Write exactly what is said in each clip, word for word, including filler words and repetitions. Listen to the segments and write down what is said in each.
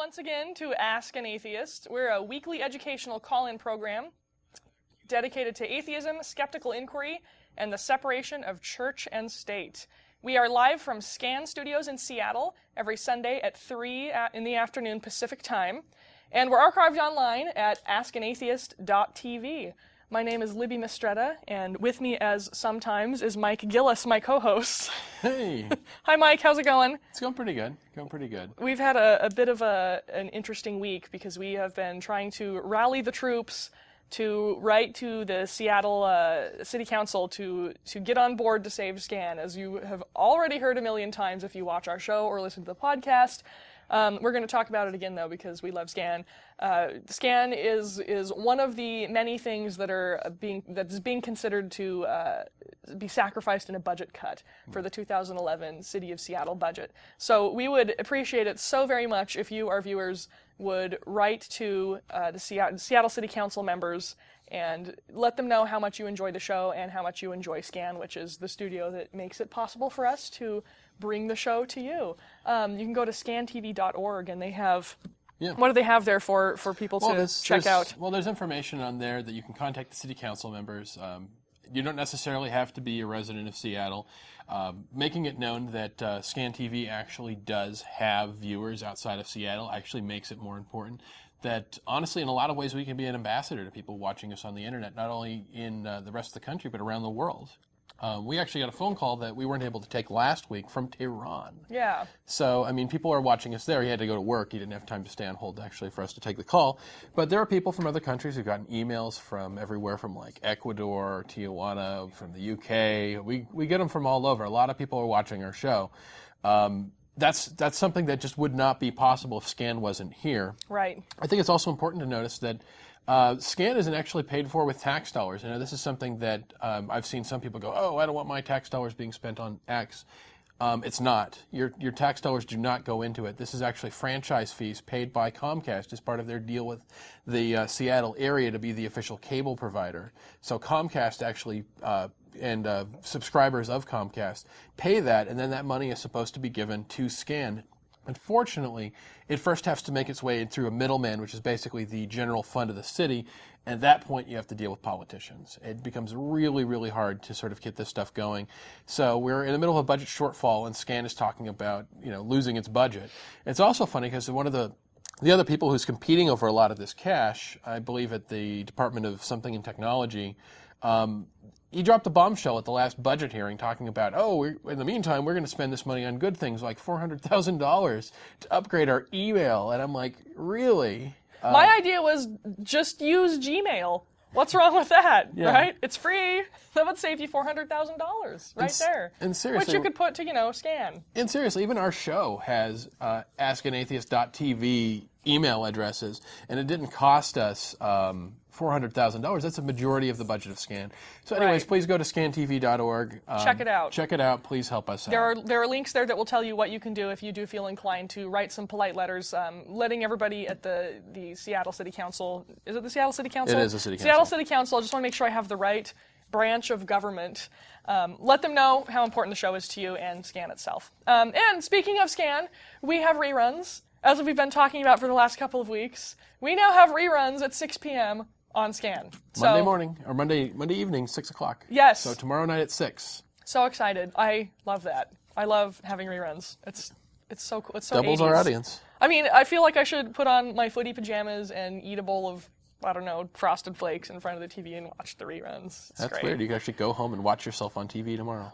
once again to Ask an Atheist. We're a weekly educational call-in program dedicated to atheism, skeptical inquiry, and the separation of church and state. We are live from SCAN Studios in Seattle every Sunday at three in the afternoon Pacific time, and we're archived online at ask an atheist dot t v. My name is Libby Mistretta, and with me, as sometimes, is Mike Gillis, my co-host. Hey. Hi, Mike. How's it going? It's going pretty good. Going pretty good. We've had a, a bit of a, an interesting week because we have been trying to rally the troops to write to the Seattle uh, City Council to, to get on board to save SCAN. As you have already heard a million times if you watch our show or listen to the podcast. Um, we're going to talk about it again, though, because we love SCAN. Uh, SCAN is is one of the many things that are being that is being considered to uh, be sacrificed in a budget cut for the two thousand eleven City of Seattle budget. So we would appreciate it so very much if you, our viewers, would write to uh, the Seattle, Seattle City Council members and let them know how much you enjoy the show and how much you enjoy SCAN, which is the studio that makes it possible for us to bring the show to you. Um, you can go to scan t v dot org, and they have, yeah. What do they have there for, for people well, to check out? Well, there's information on there that you can contact the city council members. Um, you don't necessarily have to be a resident of Seattle. Um, making it known that uh, SCAN T V actually does have viewers outside of Seattle actually makes it more important. That, honestly, in a lot of ways, we can be an ambassador to people watching us on the internet, not only in uh, the rest of the country, but around the world. Um, we actually got a phone call that we weren't able to take last week from Tehran. Yeah. So, I mean, people are watching us there. He had to go to work. He didn't have time to stay on hold, actually, for us to take the call. But there are people from other countries who've gotten emails from everywhere from, like, Ecuador, Tijuana, from the U K. We we get them from all over. A lot of people are watching our show. Um, that's that's something that just would not be possible if SCAN wasn't here. Right. I think it's also important to notice that Uh, SCAN isn't actually paid for with tax dollars. You know, this is something that um, I've seen some people go, oh, I don't want my tax dollars being spent on X. Um, it's not. Your your tax dollars do not go into it. This is actually franchise fees paid by Comcast as part of their deal with the uh, Seattle area to be the official cable provider. So Comcast actually, uh, and uh, subscribers of Comcast pay that, and then that money is supposed to be given to SCAN. Unfortunately, it first has to make its way through a middleman, which is basically the general fund of the city. And at that point, you have to deal with politicians. It becomes really, really hard to sort of get this stuff going. So we're in the middle of a budget shortfall, and SCAN is talking about, you know, losing its budget. It's also funny because one of the the other people who's competing over a lot of this cash, I believe at the Department of Something and Technology, um, he dropped a bombshell at the last budget hearing talking about, oh, we're, in the meantime, we're going to spend this money on good things like four hundred thousand dollars to upgrade our email. And I'm like, really? Uh, My idea was just use Gmail. What's wrong with that, yeah. Right? It's free. That would save you four hundred thousand dollars right and, there. And seriously, which you could put to, you know, SCAN. And seriously, even our show has uh, ask an atheist dot t v email addresses, and it didn't cost us um, four hundred thousand dollars. That's a majority of the budget of SCAN. So anyways, right. Please go to scan t v dot org. Um, check it out. Check it out. Please help us there out. Are, there are links there that will tell you what you can do if you do feel inclined to write some polite letters, um, letting everybody at the, the Seattle City Council, is it the Seattle City Council? It is the City Council. Seattle City Council, I just want to make sure I have the right branch of government. Um, let them know how important the show is to you and SCAN itself. Um, and speaking of SCAN, we have reruns. As we've been talking about for the last couple of weeks, we now have reruns at six p.m. on SCAN. So, Monday morning, or Monday Monday evening, six o'clock. Yes. So tomorrow night at six. So excited. I love that. I love having reruns. It's it's so cool. It's so Doubles eighties. Our audience. I mean, I feel like I should put on my footy pajamas and eat a bowl of, I don't know, Frosted Flakes in front of the T V and watch the reruns. It's That's great. weird. You can actually go home and watch yourself on T V tomorrow.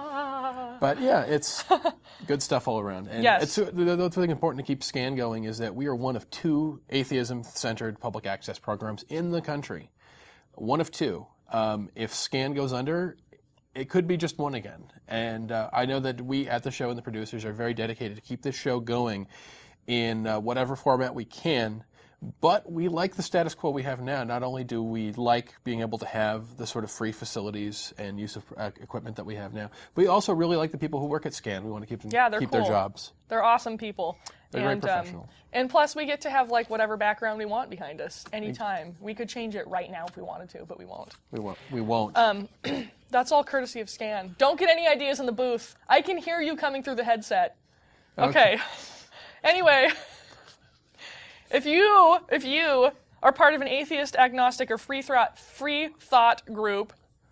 Wow. But yeah, it's good stuff all around. And yes. It's, the other thing important to keep SCAN going is that we are one of two atheism-centered public access programs in the country. One of two. Um, if SCAN goes under, it could be just one again. And uh, I know that we at the show and the producers are very dedicated to keep this show going in uh, whatever format we can. But we like the status quo we have now. Not only do we like being able to have the sort of free facilities and use of uh, equipment that we have now, we also really like the people who work at SCAN. We want to keep them yeah, they're keep cool. their jobs. They're awesome people. They're and, very professional. Um, and plus, we get to have like whatever background we want behind us anytime. We could change it right now if we wanted to, but we won't. We won't. We won't. Um, that's all courtesy of SCAN. Don't get any ideas in the booth. I can hear you coming through the headset. Okay. okay. Anyway. If you, if you are part of an atheist, agnostic, or free thought, free thought group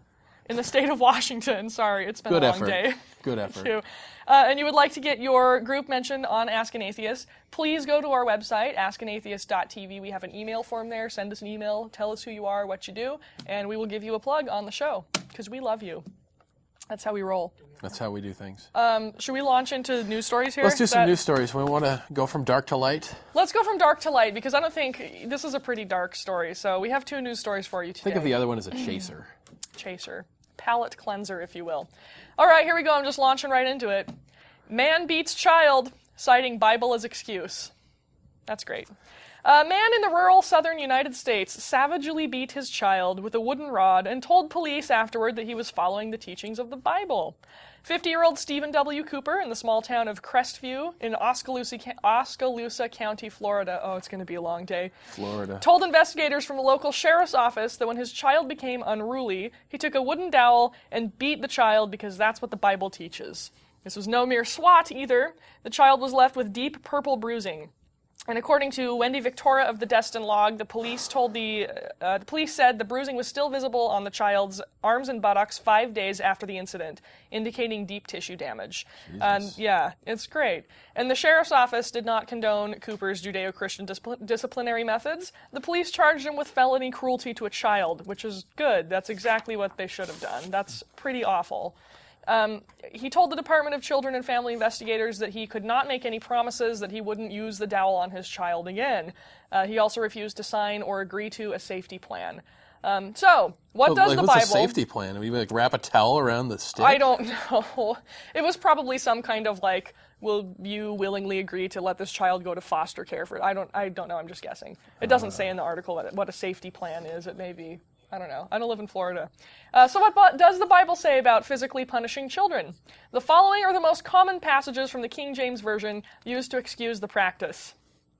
in the state of Washington, sorry, it's been Good a long effort. day. Good effort. Thank you. Uh, and you would like to get your group mentioned on Ask an Atheist, please go to our website, ask an atheist dot t v. We have an email form there. Send us an email. Tell us who you are, what you do, and we will give you a plug on the show because we love you. That's how we roll. That's how we do things. Um, should we launch into news stories here? Let's do some That- news stories. We want to go from dark to light. Let's go from dark to light because I don't think this is a pretty dark story. So we have two news stories for you today. Think of the other one as a chaser. Chaser. Palate cleanser, if you will. All right, here we go. I'm just launching right into it. Man beats child, citing Bible as excuse. That's great. A man in the rural southern United States savagely beat his child with a wooden rod and told police afterward that he was following the teachings of the Bible. fifty-year-old Stephen W. Cooper in the small town of Crestview in Oskaloosa, Oskaloosa County, Florida. Oh, it's going to be a long day. Florida. Told investigators from a local sheriff's office that when his child became unruly, he took a wooden dowel and beat the child because that's what the Bible teaches. This was no mere swat either. The child was left with deep purple bruising. And according to Wendy Victoria of the Destin Log, the police told the, uh, the police said the bruising was still visible on the child's arms and buttocks five days after the incident, indicating deep tissue damage. And yeah, it's great. And the sheriff's office did not condone Cooper's Judeo-Christian discipl- disciplinary methods. The police charged him with felony cruelty to a child, which is good. That's exactly what they should have done. That's pretty awful. Um, he told the Department of Children and Family Investigators that he could not make any promises that he wouldn't use the dowel on his child again. Uh, he also refused to sign or agree to a safety plan. Um, so, what Well, does like, the what's Bible... the safety plan? We like wrap a towel around the stick? I don't know. It was probably some kind of like, will you willingly agree to let this child go to foster care for... I don't I don't know, I'm just guessing. It doesn't uh. say in the article what, what a safety plan is. It may be... I don't know. I don't live in Florida. Uh, so what bo- does the Bible say about physically punishing children? The following are the most common passages from the King James Version used to excuse the practice.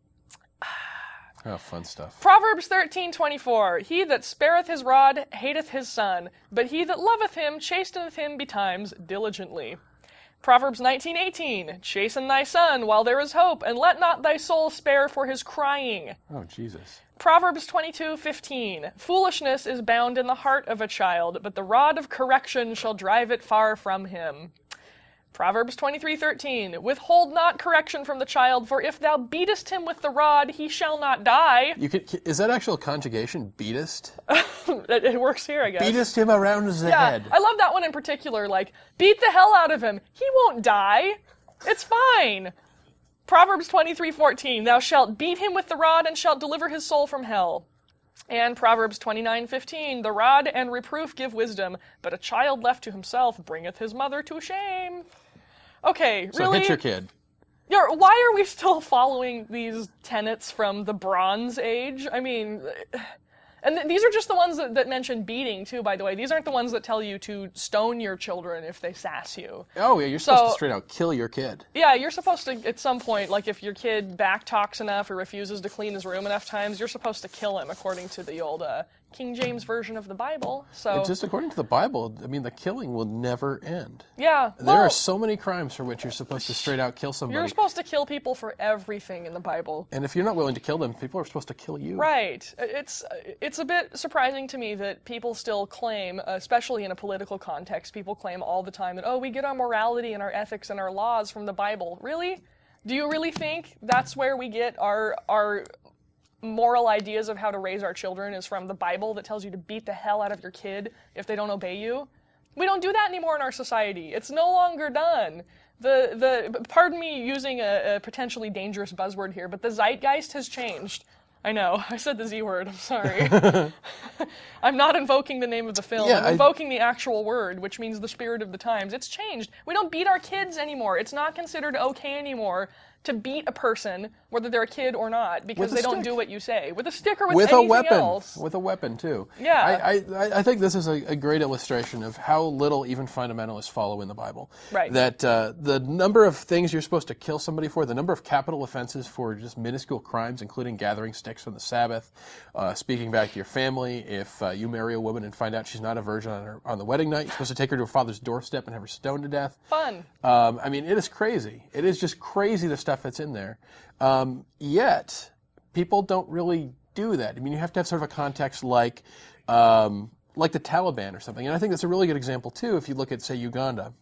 Oh, fun stuff. Proverbs thirteen twenty-four. He that spareth his rod hateth his son, but he that loveth him chasteneth him betimes diligently. Proverbs nineteen eighteen. Chasten thy son while there is hope, and let not thy soul spare for his crying. Oh, Jesus. Proverbs twenty-two fifteen. Foolishness is bound in the heart of a child, but the rod of correction shall drive it far from him. Proverbs twenty-three thirteen. Withhold not correction from the child, for if thou beatest him with the rod, he shall not die. You could, is that actual conjugation, beatest? it, it works here, I guess. Beatest him around the yeah, head. I love that one in particular. Like, beat the hell out of him. He won't die. It's fine. Proverbs twenty-three fourteen. Thou shalt beat him with the rod, and shalt deliver his soul from hell. And Proverbs twenty-nine fifteen. The rod and reproof give wisdom, but a child left to himself bringeth his mother to shame. Okay, so really? hit your kid. Yeah, why are we still following these tenets from the Bronze Age? I mean, and th- these are just the ones that, that mention beating, too, by the way. These aren't the ones that tell you to stone your children if they sass you. Oh, yeah, you're supposed So- to straight out kill your kid. Yeah, you're supposed to, at some point, like if your kid back talks enough or refuses to clean his room enough times, you're supposed to kill him, according to the old uh, King James Version of the Bible. So, And just according to the Bible, I mean, the killing will never end. yeah. There well, are so many crimes for which you're supposed to straight out kill somebody. You're supposed to kill people for everything in the Bible. And if you're not willing to kill them, people are supposed to kill you. Right. It's it's a bit surprising to me that people still claim, especially in a political context, people claim all the time that, oh, we get our morality and our ethics and our laws from the Bible. Really? Do you really think that's where we get our our moral ideas of how to raise our children is from the Bible that tells you to beat the hell out of your kid if they don't obey you? We don't do that anymore in our society. It's no longer done. The the pardon me using a, a potentially dangerous buzzword here, but the zeitgeist has changed. I know, I said the Z word, I'm sorry. I'm not invoking the name of the film, Yeah, I'm I- invoking the actual word, which means the spirit of the times. It's changed. We don't beat our kids anymore. It's not considered okay anymore to beat a person, whether they're a kid or not, because With a they don't stick. do what you say. With a stick or with, With a anything weapon. else. With a weapon, too. Yeah. I, I, I think this is a, a great illustration of how little even fundamentalists follow in the Bible. Right. That uh, the number of things you're supposed to kill somebody for, the number of capital offenses for just minuscule crimes, including gathering sticks on the Sabbath, uh, speaking back to your family. If uh, you marry a woman and find out she's not a virgin on, her, on the wedding night, you're supposed to take her to her father's doorstep and have her stoned to death. Fun. Um, I mean, it is crazy. It is just crazy the stuff that's in there. Um, yet, people don't really do that. I mean, you have to have sort of a context like um, like the Taliban or something. And I think that's a really good example, too, if you look at, say, Uganda.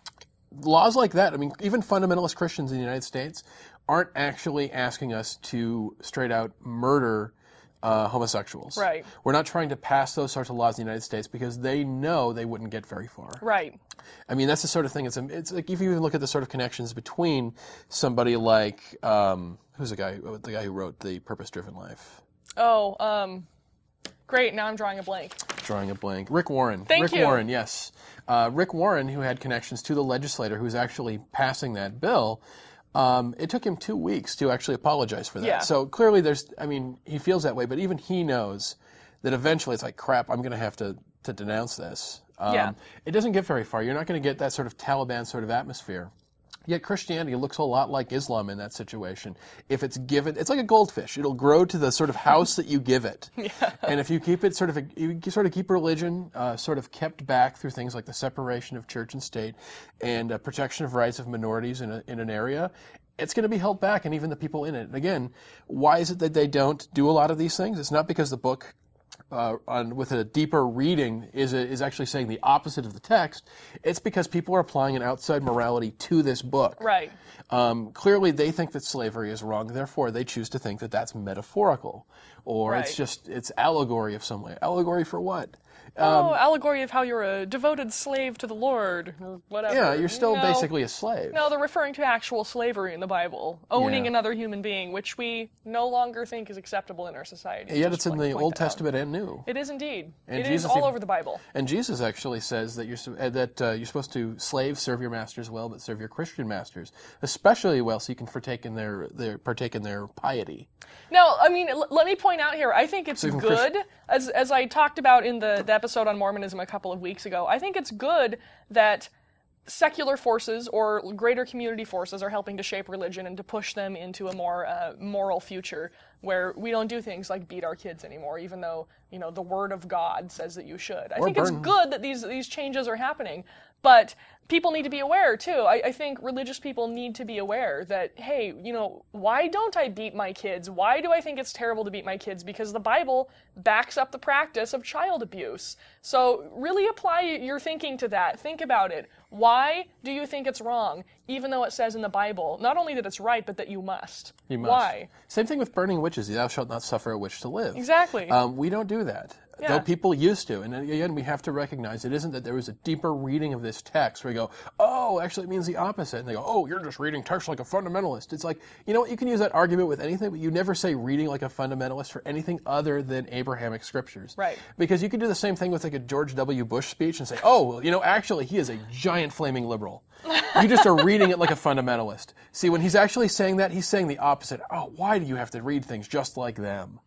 Laws like that, I mean, even fundamentalist Christians in the United States aren't actually asking us to straight out murder uh, homosexuals. Right. We're not trying to pass those sorts of laws in the United States because they know they wouldn't get very far. Right. I mean, that's the sort of thing. It's, it's like if you even look at the sort of connections between somebody like um, who's the guy, the guy who wrote The Purpose-Driven Life. Oh, um, great. Now I'm drawing a blank. Drawing a blank. Rick Warren. Thank Rick you. Warren, yes. Uh, Rick Warren, who had connections to the legislator who was actually passing that bill, um, it took him two weeks to actually apologize for that. Yeah. So clearly there's, I mean, he feels that way, but even he knows that eventually it's like, crap, I'm going to have to, to denounce this. Um, Yeah. It doesn't get very far. You're not going to get that sort of Taliban sort of atmosphere. Yet Christianity looks a lot like Islam in that situation. If it's given, it's like a goldfish. It'll grow to the sort of house that you give it. Yeah. And if you keep it sort of, a, you sort of keep religion uh, sort of kept back through things like the separation of church and state and uh, protection of rights of minorities in, a, in an area, it's going to be held back, and even the people in it. And again, why is it that they don't do a lot of these things? It's not because the book Uh, on, with a deeper reading is a, is actually saying the opposite of the text. It's because people are applying an outside morality to this book. Right. Um, clearly, they think that slavery is wrong. Therefore, they choose to think that that's metaphorical, or Right. it's just it's allegory of some way. Allegory for what? oh, allegory of how you're a devoted slave to the Lord, or whatever. Yeah, you're still No. basically a slave. No, they're referring to actual slavery in the Bible, owning Yeah. another human being, which we no longer think is acceptable in our society. Yet Just it's in want to the point Old that out. Testament and New. It is indeed. And It is Jesus all even- over the Bible. And Jesus actually says that you're su- uh, that uh, you're supposed to slaves serve your masters well, but serve your Christian masters especially well, so you can partake in their, their partake in their piety. Now, I mean, l- let me point out here, I think it's So even good, as as I talked about in the, the episode on Mormonism a couple of weeks ago, I think it's good that secular forces or greater community forces are helping to shape religion and to push them into a more uh, moral future where we don't do things like beat our kids anymore, even though, you know, the Word of God says that you should. I Or think it's burn. good that these these changes are happening, but people need to be aware, too. I, I think religious people need to be aware that, hey, you know, why don't I beat my kids? Why do I think it's terrible to beat my kids? Because the Bible backs up the practice of child abuse. So really apply your thinking to that. Think about it. Why do you think it's wrong, even though it says in the Bible, not only that it's right, but that you must? You must. Why? Same thing with burning witches. Thou shalt not suffer a witch to live. Exactly. Um, we don't do that. Yeah. Though people used to. And again, we have to recognize it isn't that there was a deeper reading of this text where you go, oh, actually it means the opposite. And they go, oh, you're just reading text like a fundamentalist. It's like, you know what, you can use that argument with anything, but you never say reading like a fundamentalist for anything other than Abrahamic scriptures. Right. Because you could do the same thing with like a George W. Bush speech and say, oh, well, you know, actually he is a giant flaming liberal. You just are reading it like a fundamentalist. See, when he's actually saying that, he's saying the opposite. Oh, why do you have to read things just like them?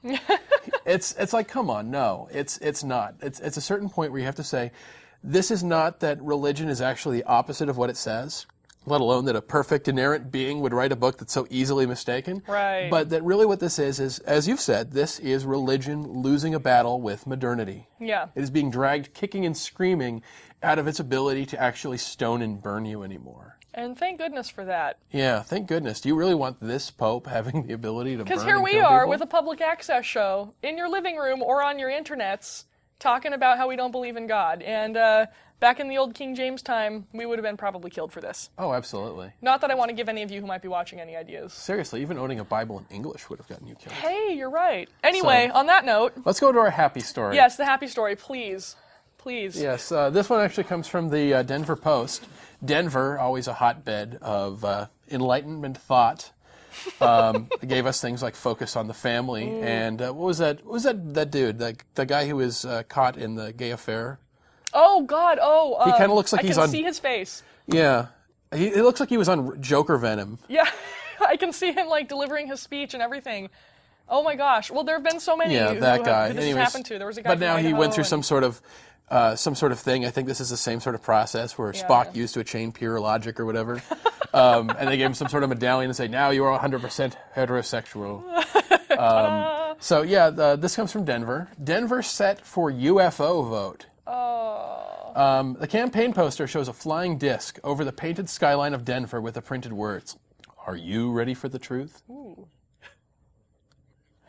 It's it's like, come on, no, it's it's not. It's it's a certain point where you have to say, this is not that religion is actually the opposite of what it says, let alone that a perfect inerrant being would write a book that's so easily mistaken. Right. But that really what this is is, as you've said, this is religion losing a battle with modernity. Yeah. It is being dragged kicking and screaming out of its ability to actually stone and burn you anymore. And thank goodness for that. Yeah, thank goodness. Do you really want this Pope having the ability to burn Because here and we kill are people? with a public access show in your living room or on your internets talking about how we don't believe in God. And uh, back in the old King James time, we would have been probably killed for this. Oh, absolutely. Not that I want to give any of you who might be watching any ideas. Seriously, even owning a Bible in English would have gotten you killed. Hey, you're right. Anyway, So- on that note, Let's go to our happy story. yes, the happy story, please. Please. Yes, uh, this one actually comes from the uh, Denver Post. Denver, always a hotbed of uh, enlightenment thought, um, gave us things like Focus on the Family, Mm. and uh, what was that? What was that? That dude, that the guy who was uh, caught in the gay affair? Oh, God, oh. Uh, He kinda looks like I he's can on- see his face. Yeah, he, it looks like he was on Joker Venom. Yeah, I can see him, like, delivering his speech and everything. Oh, my gosh. Well, there have been so many Yeah, who, that who, guy. who this Anyways, has happened to. There was a guy but from now he Idaho went through and- some sort of uh, some sort of thing. I think this is the same sort of process where Spock used to attain pure logic or whatever, um, and they gave him some sort of medallion and say, "Now you are one hundred percent heterosexual." um, so yeah, the, this comes from Denver. Denver set for U F O vote. Oh. Um, the campaign poster shows a flying disc over the painted skyline of Denver with the printed words, "Are you ready for the truth?" Ooh.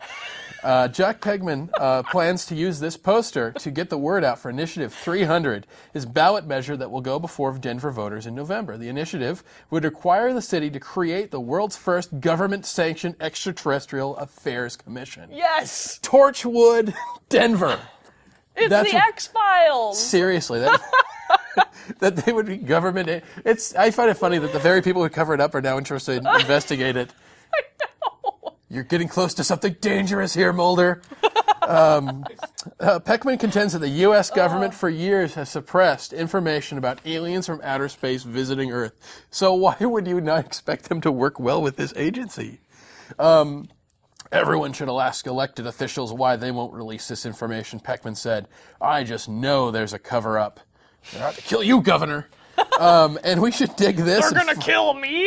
Uh, Jack Pegman uh, plans to use this poster to get the word out for Initiative three hundred, his ballot measure that will go before Denver voters in November. The initiative would require the city to create the world's first government-sanctioned extraterrestrial affairs commission. Yes! Torchwood, Denver. It's That's the what- X-Files! Seriously, that, that they would be government. It's. I find it funny that the very people who cover it up are now interested in investigate it. I know. You're getting close to something dangerous here, Mulder. Um, uh, Peckman contends that the U S government for years has suppressed information about aliens from outer space visiting Earth. So why would you not expect them to work well with this agency? Um, everyone should ask elected officials why they won't release this information, Peckman said. I just know there's a cover-up. They're out to kill you, Governor. Um, and we should dig this. They're gonna kill me!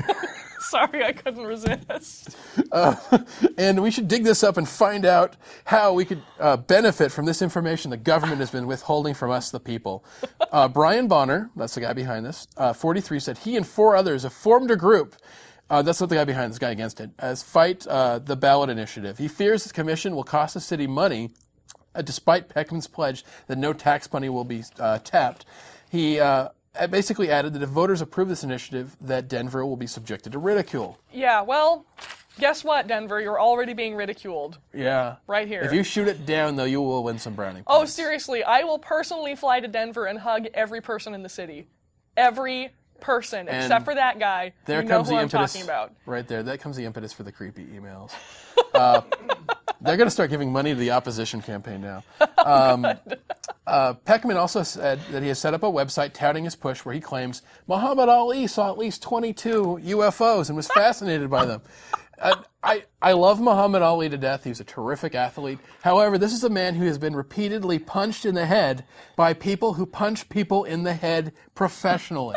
Sorry, I couldn't resist. Uh, and we should dig this up and find out how we could uh, benefit from this information the government has been withholding from us, the people. Uh, Brian Bonner, that's the guy behind this, uh, forty-three, said he and four others have formed a group. Uh, that's not the guy behind this guy against it, as Fight uh, the Ballot Initiative. He fears this commission will cost the city money, uh, despite Peckman's pledge that no tax money will be uh, tapped. He uh, basically added that if voters approve this initiative, that Denver will be subjected to ridicule. Yeah, well, guess what, Denver? You're already being ridiculed. Yeah. Right here. If you shoot it down, though, you will win some brownie Oh, points. seriously, I will personally fly to Denver and hug every person in the city. Every person, And except for that guy. There you know comes who the I'm impetus. talking about. Right there. That comes the impetus for the creepy emails. Uh, they're going to start giving money to the opposition campaign now. Um, uh, Peckman also said that he has set up a website touting his push where he claims Muhammad Ali saw at least twenty-two U F Os and was fascinated by them. Uh, I, I love Muhammad Ali to death. He's a terrific athlete. However, this is a man who has been repeatedly punched in the head by people who punch people in the head professionally.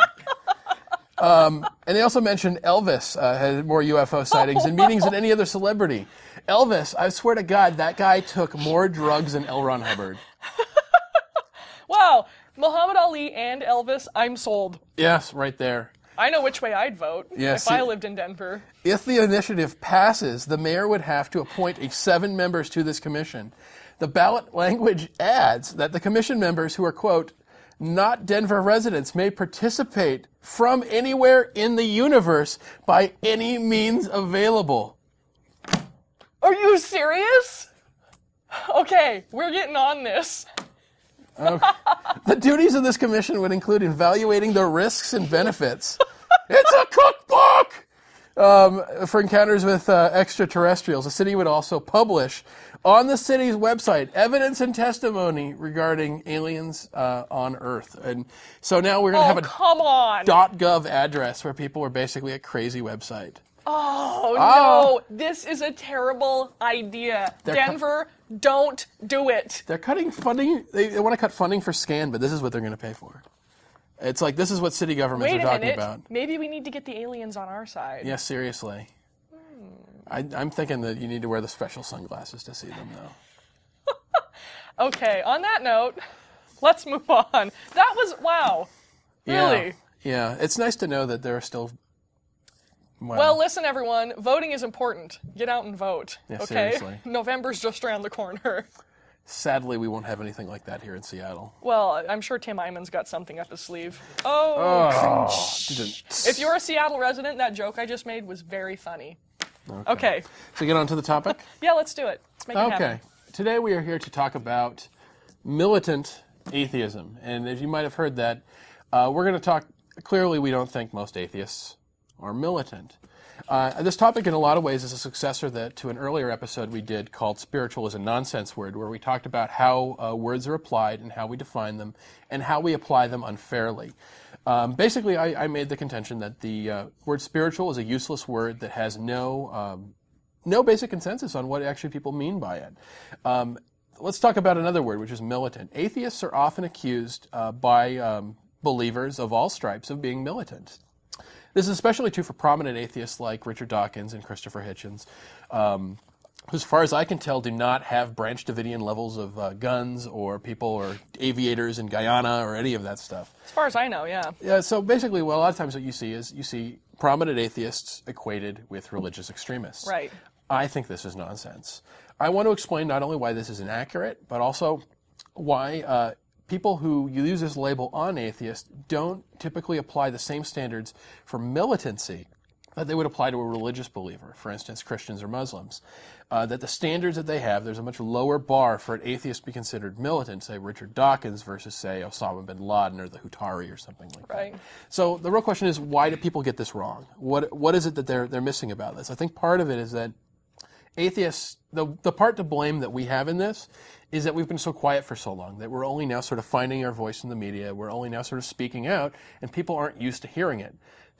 Um, and they also mentioned Elvis uh, had more U F O sightings and meetings than any other celebrity. Elvis, I swear to God, that guy took more drugs than L. Ron Hubbard. Wow, Muhammad Ali and Elvis, I'm sold. Yes, right there. I know which way I'd vote Yeah, if see- I lived in Denver. If the initiative passes, the mayor would have to appoint a seven members to this commission. The ballot language adds that the commission members who are, quote, not Denver residents may participate from anywhere in the universe by any means available. Are you serious? Okay, we're getting on this. The duties of this commission would include evaluating the risks and benefits. It's a cookbook! Um, for encounters with uh, extraterrestrials. The city would also publish on the city's website evidence and testimony regarding aliens uh, on Earth. And so now we're going to Oh, have a come on. .gov address where people are basically a crazy website. Oh, Oh. no. This is a terrible idea. They're co- Denver, don't do it. They're cutting funding. They, they want to cut funding for SCAN, but this is what they're going to pay for. It's like this is what city governments Wait are a talking minute. about. Maybe we need to get the aliens on our side. Yeah, seriously. I, I'm thinking that you need to wear the special sunglasses to see them, though. Okay, on that note, let's move on. That was, wow. Really? Yeah, yeah. It's nice to know that there are still. Well, Well, listen, everyone. Voting is important. Get out and vote. Yeah, okay? seriously. November's just around the corner. sadly, we won't have anything like that here in Seattle. Well, I'm sure Tim Iman's got something up his sleeve. Oh. Didn't- If you're a Seattle resident, that joke I just made was very funny. Okay. So get on to the topic. Yeah, let's do it. Let's make it happen. Okay. Today we are here to talk about militant atheism. And as you might have heard that, uh, we're going to talk, clearly we don't think most atheists are militant. Uh, this topic in a lot of ways is a successor that, to an earlier episode we did called Spiritual is a Nonsense Word, where we talked about how uh, words are applied and how we define them and how we apply them unfairly. Um, basically, I, I made the contention that the uh, word spiritual is a useless word that has no um, no basic consensus on what actually people mean by it. Um, let's talk about another word, which is militant. Atheists are often accused uh, by um, believers of all stripes of being militant. This is especially true for prominent atheists like Richard Dawkins and Christopher Hitchens. Um, as far as I can tell, do not have Branch Davidian levels of uh, guns or people or aviators in Guyana or any of that stuff. As far as I know, yeah. Yeah. So basically, well, a lot of times what you see is you see prominent atheists equated with religious extremists. Right. I think this is nonsense. I want to explain not only why this is inaccurate, but also why uh, people who use this label on atheists don't typically apply the same standards for militancy that they would apply to a religious believer, for instance, Christians or Muslims. Uh, that the standards that they have, there's a much lower bar for an atheist to be considered militant, say Richard Dawkins versus, say, Osama bin Laden or the Hutari or something like Right. that. So the real question is, why do people get this wrong? What What is it that they're they're missing about this? I think part of it is that atheists, the, the part to blame that we have in this is that we've been so quiet for so long, that we're only now sort of finding our voice in the media, we're only now sort of speaking out, and people aren't used to hearing it.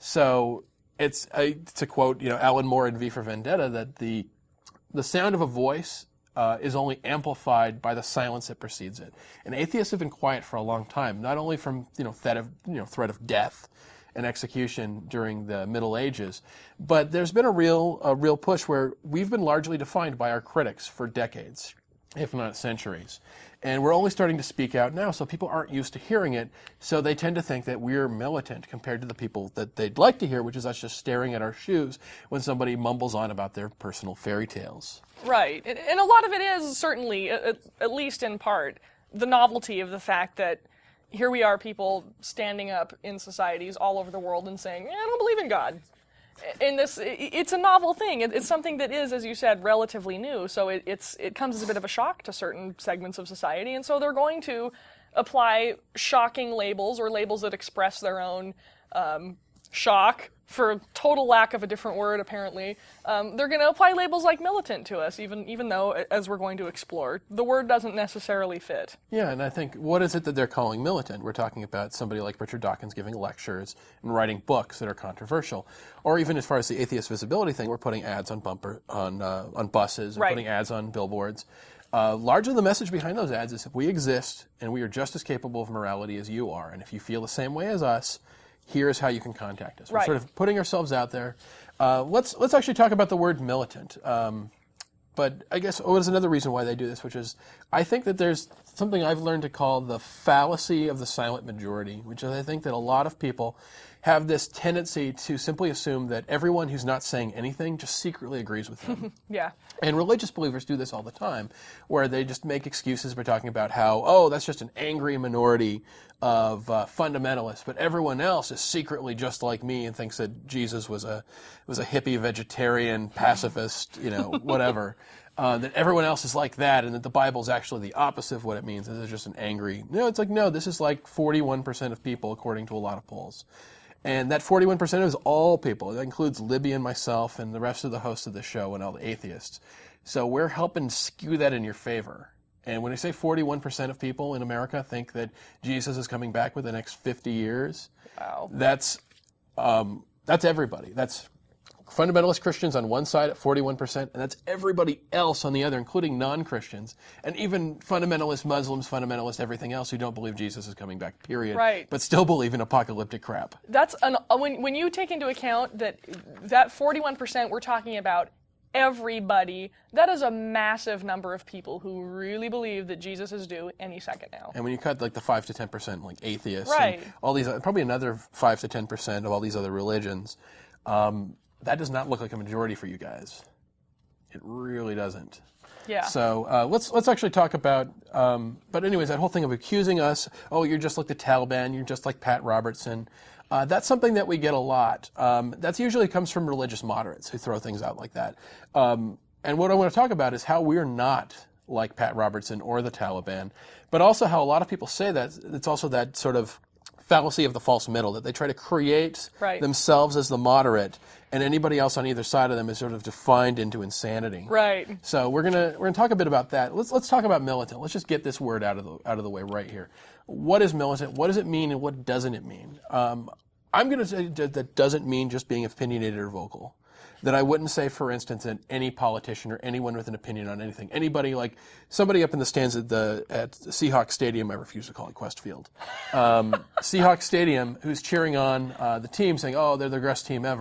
So it's, uh, to quote, you know, Alan Moore in V for Vendetta, that the the sound of a voice uh, is only amplified by the silence that precedes it. And atheists have been quiet for a long time, not only from, you know, threat of, you know, threat of death and execution during the Middle Ages, but there's been a real, a real push where we've been largely defined by our critics for decades, if not centuries. And we're only starting to speak out now, so people aren't used to hearing it, so they tend to think that we're militant compared to the people that they'd like to hear, which is us just staring at our shoes when somebody mumbles on about their personal fairy tales. Right. And, and a lot of it is certainly, at, at least in part, the novelty of the fact that here we are, people standing up in societies all over the world and saying, eh, I don't believe in God. And this, it's a novel thing. It's something that is, as you said, relatively new. So it, it's it comes as a bit of a shock to certain segments of society, and so they're going to apply shocking labels or labels that express their own um, shock, for total lack of a different word, apparently. Um, they're going to apply labels like militant to us, even even though, as we're going to explore, the word doesn't necessarily fit. Yeah, and I think, what is it that they're calling militant? We're talking about somebody like Richard Dawkins giving lectures and writing books that are controversial. Or even as far as the atheist visibility thing, we're putting ads on bumper on uh, on buses, and Right. putting ads on billboards. Uh, largely the message behind those ads is, if we exist and we are just as capable of morality as you are, and if you feel the same way as us, here's how you can contact us. We're Right. sort of putting ourselves out there. Uh, let's let's actually talk about the word militant. Um, but I guess what is another reason why they do this, which is, I think that there's something I've learned to call the fallacy of the silent majority, which is, I think that a lot of people have this tendency to simply assume that everyone who's not saying anything just secretly agrees with them. Yeah. And religious believers do this all the time, where they just make excuses by talking about how, oh, that's just an angry minority of uh, fundamentalists, but everyone else is secretly just like me and thinks that Jesus was a was a hippie, vegetarian, pacifist, you know, whatever. Uh, that everyone else is like that, and that the Bible's actually the opposite of what it means. This is just an angry. No, it's like, no, this is like forty-one percent of people, according to a lot of polls. And that forty-one percent is all people. That includes Libby and myself and the rest of the hosts of the show and all the atheists. So we're helping skew that in your favor. And when I say forty-one percent of people in America think that Jesus is coming back within the next fifty years, Wow. that's um, that's everybody. That's fundamentalist Christians on one side at forty-one percent, and that's everybody else on the other, including non-Christians, and even fundamentalist Muslims, fundamentalist everything else who don't believe Jesus is coming back, period, Right. but still believe in apocalyptic crap. That's an, uh, when when you take into account that that forty-one percent we're talking about everybody, that is a massive number of people who really believe that Jesus is due any second now. And when you cut like the five to ten percent, like atheists, Right. and all these, probably another five to ten percent of all these other religions, um, that does not look like a majority for you guys. It really doesn't. Yeah. So uh, let's let's actually talk about. Um, but anyways, that whole thing of accusing us, oh, you're just like the Taliban, you're just like Pat Robertson. Uh, that's something that we get a lot. Um, that usually comes from religious moderates who throw things out like that. Um, and what I want to talk about is how we're not like Pat Robertson or the Taliban, but also how a lot of people say that it's also that sort of fallacy of the false middle, that they try to create Right. themselves as the moderate, and anybody else on either side of them is sort of defined into insanity. Right. So we're gonna we're gonna talk a bit about that. Let's let's talk about militant. Let's just get this word out of the out of the way right here. What is militant? What does it mean, and what doesn't it mean? Um, I'm gonna say that that doesn't mean just being opinionated or vocal. That I wouldn't say, for instance, that any politician or anyone with an opinion on anything, anybody like somebody up in the stands at the at Seahawks Stadium, I refuse to call it Quest Field, um, Seahawks Stadium, who's cheering on uh, the team, saying, "Oh, they're the best team ever."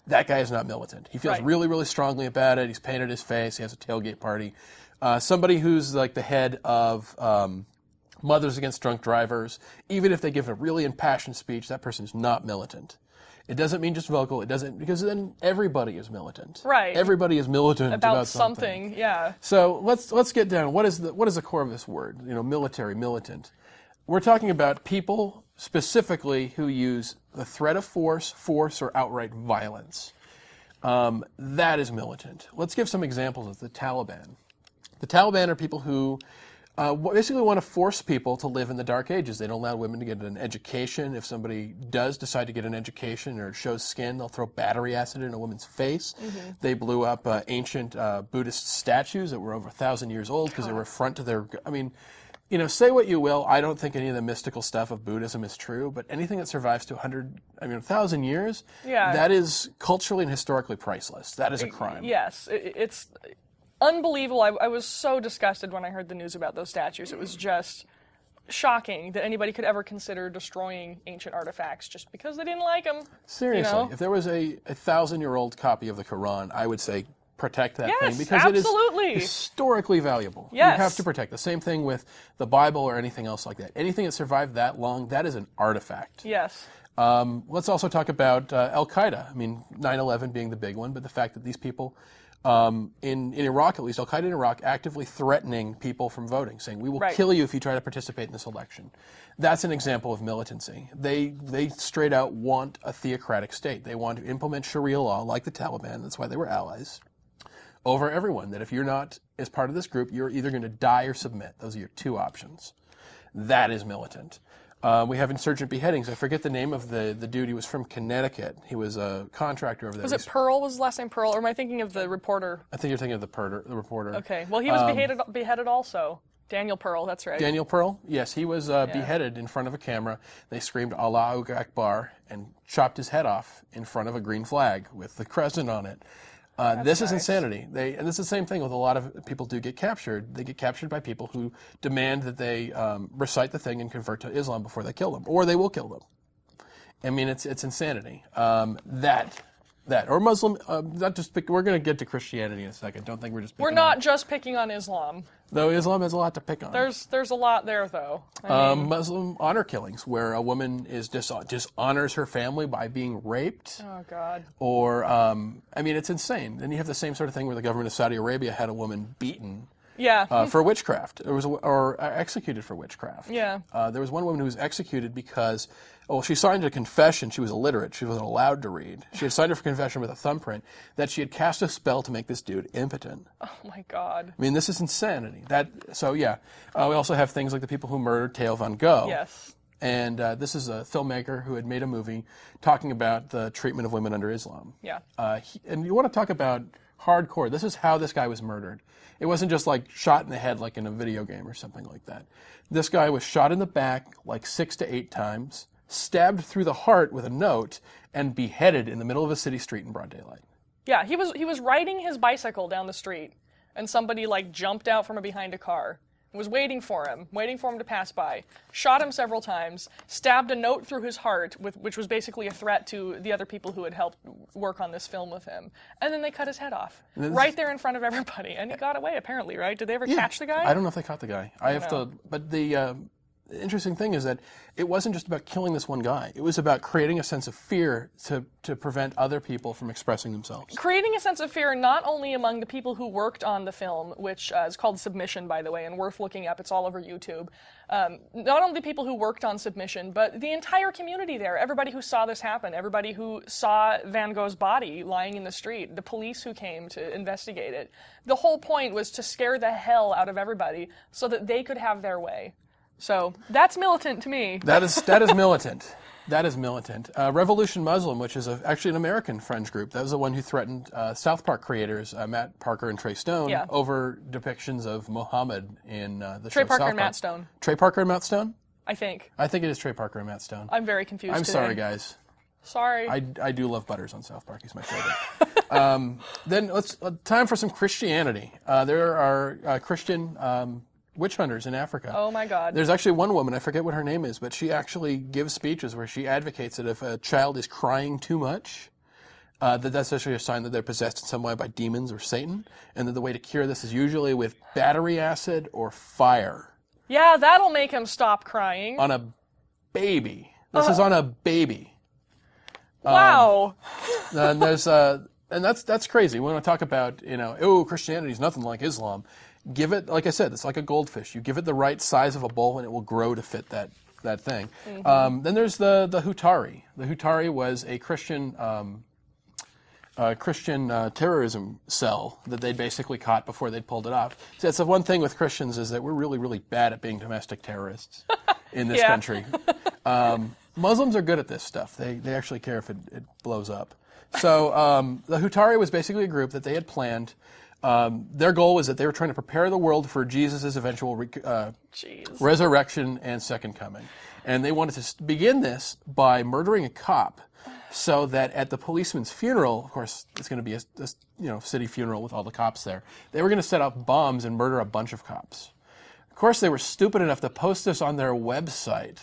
That guy is not militant. He feels Right. really, really strongly about it. He's painted his face. He has a tailgate party. Uh, somebody who's like the head of um, Mothers Against Drunk Drivers, even if they give a really impassioned speech, that person is not militant. It doesn't mean just vocal. It doesn't, because then everybody is militant. Right. Everybody is militant about, About something. something, yeah. So let's let's get down. What is the what is the core of this word? You know, military, militant. We're talking about people specifically who use the threat of force, force, or outright violence. Um, that is militant. Let's give some examples of the Taliban. The Taliban are people who uh, basically want to force people to live in the dark ages. They don't allow women to get an education. If somebody does decide to get an education or shows skin, they'll throw battery acid in a woman's face. Mm-hmm. They blew up uh, ancient uh, Buddhist statues that were over a thousand years old because they were affront to their... I mean, you know, say what you will. I don't think any of the mystical stuff of Buddhism is true, but anything that survives to one hundred, I mean, one thousand years, Yeah. that is culturally and historically priceless. That is a crime. Yes, it, it's unbelievable. I, I was so disgusted when I heard the news about those statues. It was just shocking that anybody could ever consider destroying ancient artifacts just because they didn't like them. Seriously, You know? if there was a, a thousand-year-old copy of the Quran, I would say protect that Yes, thing because absolutely. it is historically valuable. Yes. You have to protect. The same thing with the Bible or anything else like that. Anything that survived that long, that is an artifact. Yes. Um, let's also talk about uh, Al-Qaeda. I mean, nine eleven being the big one, but the fact that these people, um, in, in Iraq at least, Al-Qaeda in Iraq, actively threatening people from voting, saying, we will Right. kill you if you try to participate in this election. That's an example of militancy. They, they straight out want a theocratic state. They want to implement Sharia law like the Taliban. That's why they were allies. Over everyone, that if you're not as part of this group, you're either going to die or submit. Those are your two options. That is militant. Uh, we have insurgent beheadings. I forget the name of the, the dude. He was from Connecticut. He was a contractor over there. Was it Pearl? Was his last name Pearl? Or am I thinking of the reporter? I think you're thinking of the, perter, the reporter. Okay. Well, he was beheaded, beheaded also. Daniel Pearl, that's right. Daniel Pearl? Yes, he was uh, beheaded in front of a camera. They screamed Allahu Akbar and chopped his head off in front of a green flag with the crescent on it. Uh, this is nice. insanity. They, and it's the same thing with a lot of people do get captured. They get captured by people who demand that they um, recite the thing and convert to Islam before they kill them, or they will kill them. I mean, it's it's insanity. Um, that that or Muslim. Uh, not just pick, we're going to get to Christianity in a second. Don't think we're just. Picking We're not on, just picking on Islam. though Islam has a lot to pick on. There's there's a lot there, though. I mean, Um, Muslim honor killings, where a woman is dis- dishonors her family by being raped. oh, God. Or, um, I mean, it's insane. Then you have the same sort of thing where the government of Saudi Arabia had a woman beaten Yeah. uh, for witchcraft, there was a, or uh, executed for witchcraft. Yeah. Uh, there was one woman who was executed because, well, she signed a confession. She was illiterate. She wasn't allowed to read. She had signed a confession with a thumbprint that she had cast a spell to make this dude impotent. Oh, my God. I mean, this is insanity. That so yeah. Uh, we also have things like the people who murdered Theo van Gogh. Yes. And uh, this is a filmmaker who had made a movie talking about the treatment of women under Islam. Yeah. Uh, he, and you want to talk about hardcore. This is how this guy was murdered. It wasn't just like shot in the head like in a video game or something like that. This guy was shot in the back like six to eight times, stabbed through the heart with a note, and beheaded in the middle of a city street in broad daylight. Yeah, he was he was riding his bicycle down the street, and somebody like jumped out from behind a car, was waiting for him, waiting for him to pass by, shot him several times, stabbed a note through his heart, with, which was basically a threat to the other people who had helped work on this film with him, and then they cut his head off right there in front of everybody, and he got away apparently, right? Did they ever catch the guy? I don't know if they caught the guy. I, have know. to, but the uh, interesting thing is that it wasn't just about killing this one guy. It was about creating a sense of fear to to prevent other people from expressing themselves. Creating a sense of fear not only among the people who worked on the film, which uh, is called Submission, by the way, and worth looking up. It's all over YouTube. Um, not only the people who worked on Submission, but the entire community there. Everybody who saw this happen. Everybody who saw Van Gogh's body lying in the street. The police who came to investigate it. The whole point was to scare the hell out of everybody so that they could have their way. So that's militant to me. That is that is militant. That is militant. Uh, Revolution Muslim, which is a, actually an American fringe group, that was the one who threatened uh, South Park creators uh, Matt Parker and Trey Stone Yeah. over depictions of Muhammad in uh, the Trey show Parker South and Park. Matt Stone, Trey Parker and Matt Stone? I think. I think it is Trey Parker and Matt Stone. I'm very confused I'm today. sorry, guys. Sorry. I, I do love Butters on South Park. He's my favorite. um, then let's uh, time for some Christianity. Uh, there are uh, Christian um, witch hunters in Africa. Oh my God. There's actually one woman, I forget what her name is, but she actually gives speeches where she advocates that if a child is crying too much, uh, that that's actually a sign that they're possessed in some way by demons or Satan, and that the way to cure this is usually with battery acid or fire. Yeah, that'll make him stop crying. On a baby. This uh, is on a baby. Wow. Um, and there's uh, and that's that's crazy. We want to talk about, you know, oh, Christianity's nothing like Islam. Give it, like I said, it's like a goldfish. You give it the right size of a bowl, and it will grow to fit that that thing. Mm-hmm. Um, then there's the the Hutari. The Hutari was a Christian um, uh, Christian uh, terrorism cell that they basically caught before they pulled it off. So that's the one thing with Christians is that we're really really bad at being domestic terrorists in this yeah. country. Um, Muslims are good at this stuff. They they actually care if it, it blows up. So um, the Hutari was basically a group that they had planned. Um, their goal was that they were trying to prepare the world for Jesus' eventual re- uh, resurrection and second coming. And they wanted to begin this by murdering a cop so that at the policeman's funeral, of course, it's going to be a, a you know city funeral with all the cops there, they were going to set off bombs and murder a bunch of cops. Of course, they were stupid enough to post this on their website.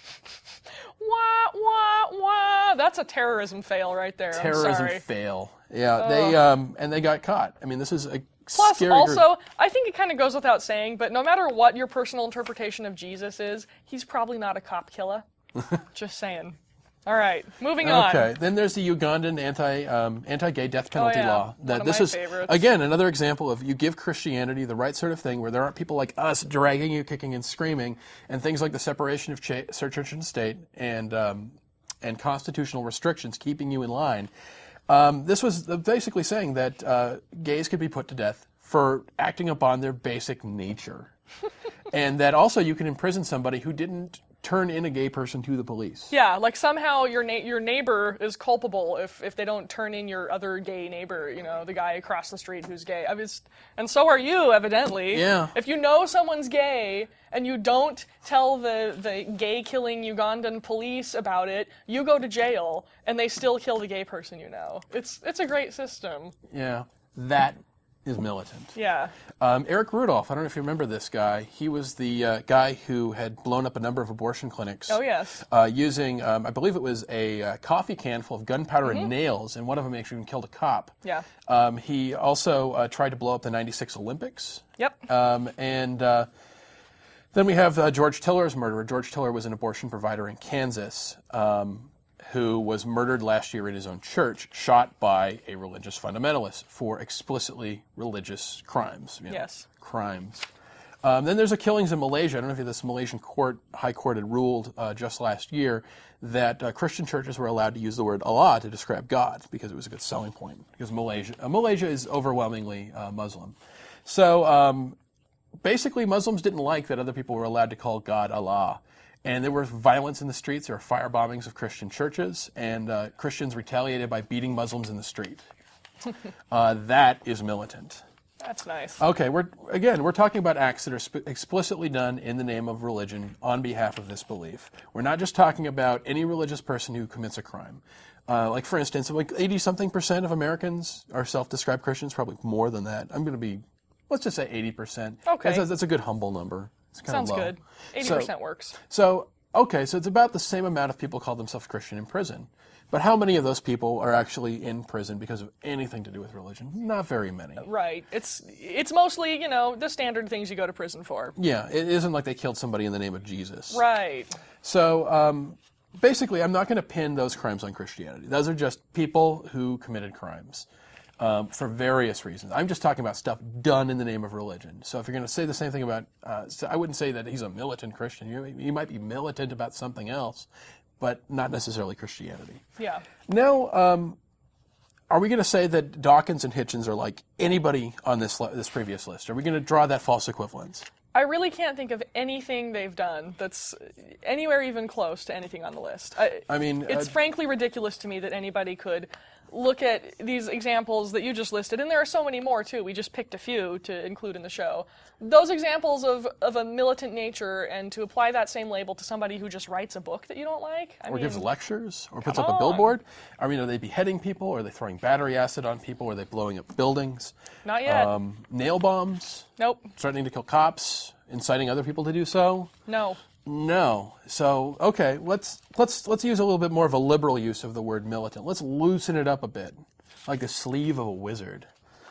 Wah, wah, wah. That's a terrorism fail right there. Terrorism I'm sorry. fail. Yeah, they um, and they got caught. I mean, this is a Plus, scary also, group. I think it kind of goes without saying, but no matter what your personal interpretation of Jesus is, he's probably not a cop killer. Just saying. All right, moving on. Okay, then there's the Ugandan anti um, anti-gay death penalty oh, yeah. law. That One of this my is favorites. again another example of you give Christianity the right sort of thing, where there aren't people like us dragging you, kicking and screaming, and things like the separation of cha- church and state and um, and constitutional restrictions keeping you in line. Um, this was basically saying that uh, gays could be put to death for acting upon their basic nature, and that also you can imprison somebody who didn't turn in a gay person to the police. Yeah, like somehow your na- your neighbor is culpable if, if they don't turn in your other gay neighbor, you know, the guy across the street who's gay. I mean, and so are you, evidently. Yeah. If you know someone's gay and you don't tell the, the gay-killing Ugandan police about it, you go to jail and they still kill the gay person you know. It's it's a great system. Yeah, that is militant. Yeah. Um, Eric Rudolph, I don't know if you remember this guy. He was the uh, guy who had blown up a number of abortion clinics. Oh, yes. Uh, using, um, I believe it was a uh, coffee can full of gunpowder mm-hmm. and nails, and one of them actually even killed a cop. Yeah. Um, he also uh, tried to blow up the ninety-six Olympics. Yep. Um, and uh, then we have uh, George Tiller's murderer. George Tiller was an abortion provider in Kansas. Um, who was murdered last year in his own church, shot by a religious fundamentalist for explicitly religious crimes. You know, yes. Crimes. Um, then there's the killings in Malaysia. I don't know if this Malaysian court, high court had ruled uh, just last year that uh, Christian churches were allowed to use the word Allah to describe God because it was a good selling point. Because Malaysia, uh, Malaysia is overwhelmingly uh, Muslim. So um, basically Muslims didn't like that other people were allowed to call God Allah. And there was violence in the streets. There were fire bombings of Christian churches, and uh, Christians retaliated by beating Muslims in the street. uh, that is militant. That's nice. Okay, we're again, we're talking about acts that are sp- explicitly done in the name of religion on behalf of this belief. We're not just talking about any religious person who commits a crime. Uh, like, for instance, like eighty-something percent of Americans are self-described Christians, probably more than that. I'm going to be, let's just say eighty percent. Okay. That's a, that's a good humble number. It's kind Sounds of low. good. eighty percent so, works. So, okay, so it's about the same amount of people call themselves Christian in prison. But how many of those people are actually in prison because of anything to do with religion? Not very many. Right. It's it's mostly, you know, the standard things you go to prison for. Yeah, it isn't like they killed somebody in the name of Jesus. Right. So, um, basically, I'm not going to pin those crimes on Christianity. Those are just people who committed crimes. Um, for various reasons. I'm just talking about stuff done in the name of religion. So if you're going to say the same thing about, uh, so I wouldn't say that he's a militant Christian. You, you might be militant about something else, but not necessarily Christianity. Yeah. Now, um, are we going to say that Dawkins and Hitchens are like anybody on this this previous list? Are we going to draw that false equivalence? I really can't think of anything they've done that's anywhere even close to anything on the list. I, I mean, it's uh, frankly ridiculous to me that anybody could look at these examples that you just listed, and there are so many more too. We just picked a few to include in the show. Those examples of, of a militant nature, and to apply that same label to somebody who just writes a book that you don't like. I or mean, gives lectures, or puts come up a on. billboard. I mean, are they beheading people? Or are they throwing battery acid on people? Or are they blowing up buildings? Not yet. Um, nail bombs? Nope. Threatening to kill cops? Inciting other people to do so? No. No. So okay, let's let's let's use a little bit more of a liberal use of the word militant. Let's loosen it up a bit, like the sleeve of a wizard.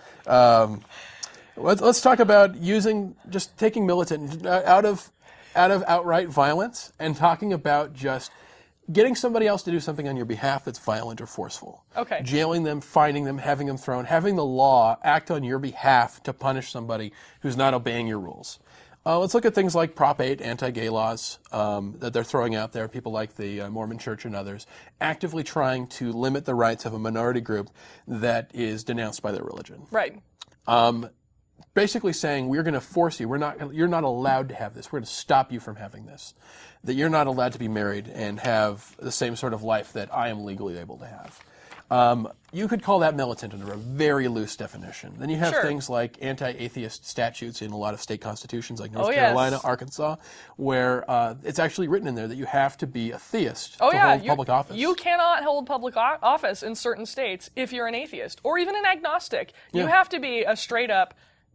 Um, let's let's talk about using just taking militant out of out of outright violence and talking about just getting somebody else to do something on your behalf that's violent or forceful. Okay. Jailing them, finding them, having them thrown, having the law act on your behalf to punish somebody who's not obeying your rules. Uh, let's look at things like Prop eight, anti-gay laws um, that they're throwing out there, people like the uh, Mormon Church and others, actively trying to limit the rights of a minority group that is denounced by their religion. Right. Um, basically saying, we're going to force you, we're not, you're not allowed to have this, we're going to stop you from having this, that you're not allowed to be married and have the same sort of life that I am legally able to have. Um, you could call that militant under a very loose definition. Then you have Sure. things like anti-atheist statutes in a lot of state constitutions, like North Oh, yes. Carolina, Arkansas, where uh, it's actually written in there that you have to be a theist Oh to yeah, hold you, public office. you cannot hold public o- office in certain states if you're an atheist or even an agnostic. You Yeah. have to be a straight up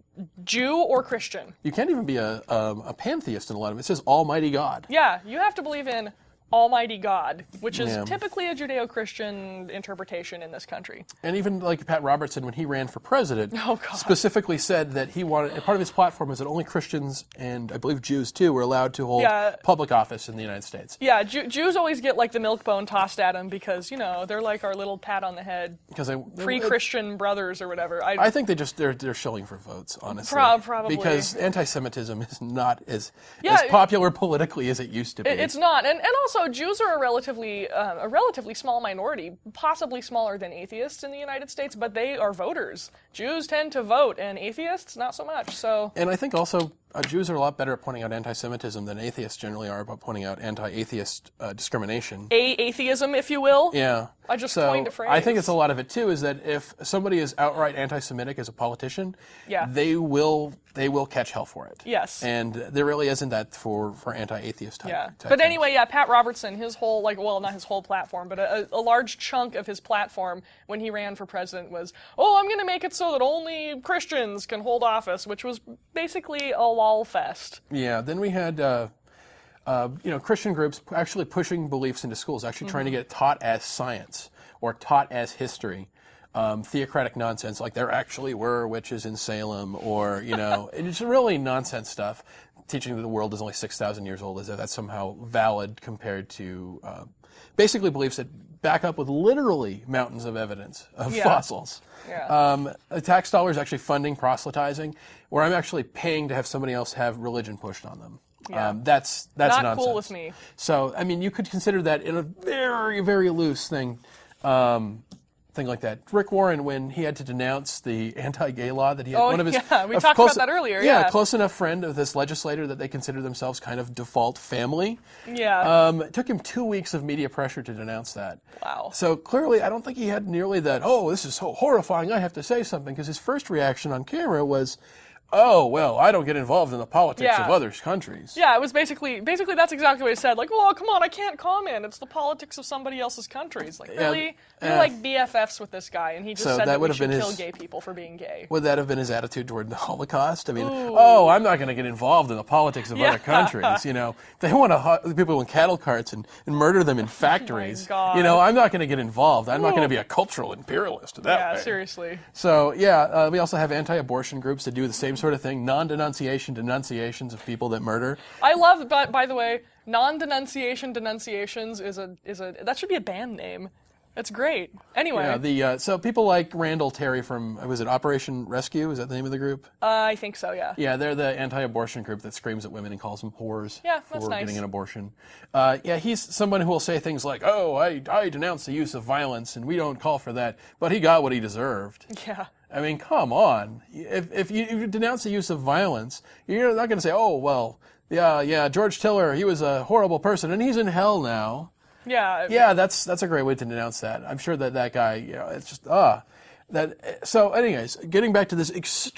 Jew or Christian. You can't even be a, um, a pantheist in a lot of it. It says Almighty God. Yeah, you have to believe in Almighty God, which is Yeah. typically a Judeo-Christian interpretation in this country. And even like Pat Robertson, when he ran for president, Oh, God. specifically said that he wanted, and part of his platform was that only Christians and I believe Jews too were allowed to hold Yeah. public office in the United States. Yeah, Jew- Jews always get like the milk bone tossed at them because, you know, they're like our little pat on the head, Because they, pre-Christian brothers or whatever. I, I think they just they're they're shilling for votes, honestly. Prob- probably. Because anti-Semitism is not as Yeah, as it- popular politically as it used to be. It- It's not, and and also Jews are a relatively uh, a relatively small minority, possibly smaller than atheists in the United States, but they are voters. Jews tend to vote, and atheists not so much. So And I think also uh, Jews are a lot better at pointing out anti-Semitism than atheists generally are about pointing out anti-atheist uh, discrimination. a atheism, if you will. Yeah. I just so coined a phrase. I think it's a lot of it too. Is that if somebody is outright anti-Semitic as a politician, Yeah. they will they will catch hell for it. Yes. And there really isn't that for for anti-atheist type. Yeah, type but things. anyway, yeah, Pat Robertson, his whole, like, well, not his whole platform, but a, a large chunk of his platform when he ran for president was, oh, I'm going to make it so that only Christians can hold office, which was basically a lol fest. Yeah. Then we had. Uh, Uh, you know, Christian groups actually pushing beliefs into schools, actually trying to get it taught as science or taught as history. Um, theocratic nonsense, like there actually were witches in Salem, or, you know, it's really nonsense stuff. Teaching that the world is only six thousand years old, as if that's somehow valid compared to uh, basically beliefs that back up with literally mountains of evidence of Yeah. fossils. Yeah. Um, a tax dollars actually funding proselytizing, where I'm actually paying to have somebody else have religion pushed on them. Yeah. Um, that's that's Not nonsense. cool with me. So I mean, you could consider that in a very very loose thing, um, thing like that. Rick Warren, when he had to denounce the anti-gay law that he had, Oh, one of his yeah, we a talked close- about that earlier, Yeah, yeah. a close enough friend of this legislator that they consider themselves kind of default family. Yeah. Um, it took him two weeks of media pressure to denounce that. Wow. So clearly, I don't think he had nearly that. Oh, this is so horrifying! I have to say something, because his first reaction on camera was, "Oh, well, I don't get involved in the politics Yeah. of other countries." Yeah, it was basically basically that's exactly what he said. Like, well, come on, I can't comment. It's the politics of somebody else's country. It's like, really? You're uh, like B F Fs with this guy, and he just So said that that, would we have should been kill his- gay people for being gay. Would that have been his attitude toward the Holocaust? I mean, oh, I'm not going to get involved in the politics of Yeah. other countries. You know, they want to hu- people in cattle carts and, and murder them in factories. Oh God. You know, I'm not going to get involved. I'm not going to Ooh. be a cultural imperialist. That Yeah, way. seriously. So yeah, uh, we also have anti-abortion groups that do the same sort of thing, non-denunciation denunciations of people that murder. I love, by, by the way, non-denunciation denunciations is a is a that should be a band name. That's great. Anyway, Yeah, the uh, so people like Randall Terry from was it Operation Rescue? Is that the name of the group? uh, I think so. Yeah. Yeah, they're the anti-abortion group that screams at women and calls them whores Yeah, for that's nice. getting an abortion. Uh, yeah, he's someone who will say things like, "Oh, I I denounce the use of violence, and we don't call for that, but he got what he deserved." Yeah. I mean, come on. If if you, if you denounce the use of violence, you're not going to say, "Oh, well, yeah, yeah, George Tiller, he was a horrible person, and he's in hell now." Yeah. Yeah, that's that's a great way to denounce that. I'm sure that that guy, you know, it's just ah. That so, anyways, getting back to this